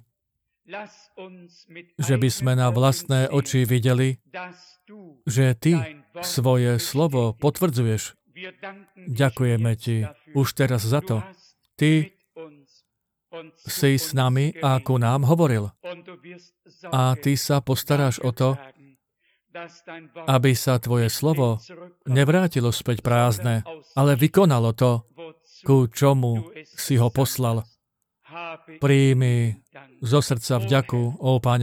že by sme na vlastné oči videli, že Ty svoje slovo potvrdzuješ. Ďakujeme Ti už teraz za to. Ty si s nami a ku nám hovoril. A Ty sa postaráš o to, aby sa Tvoje slovo nevrátilo späť prázdne, ale vykonalo to, ku čomu si ho poslal. Príjmi zo srdca vďaku, ó Pane.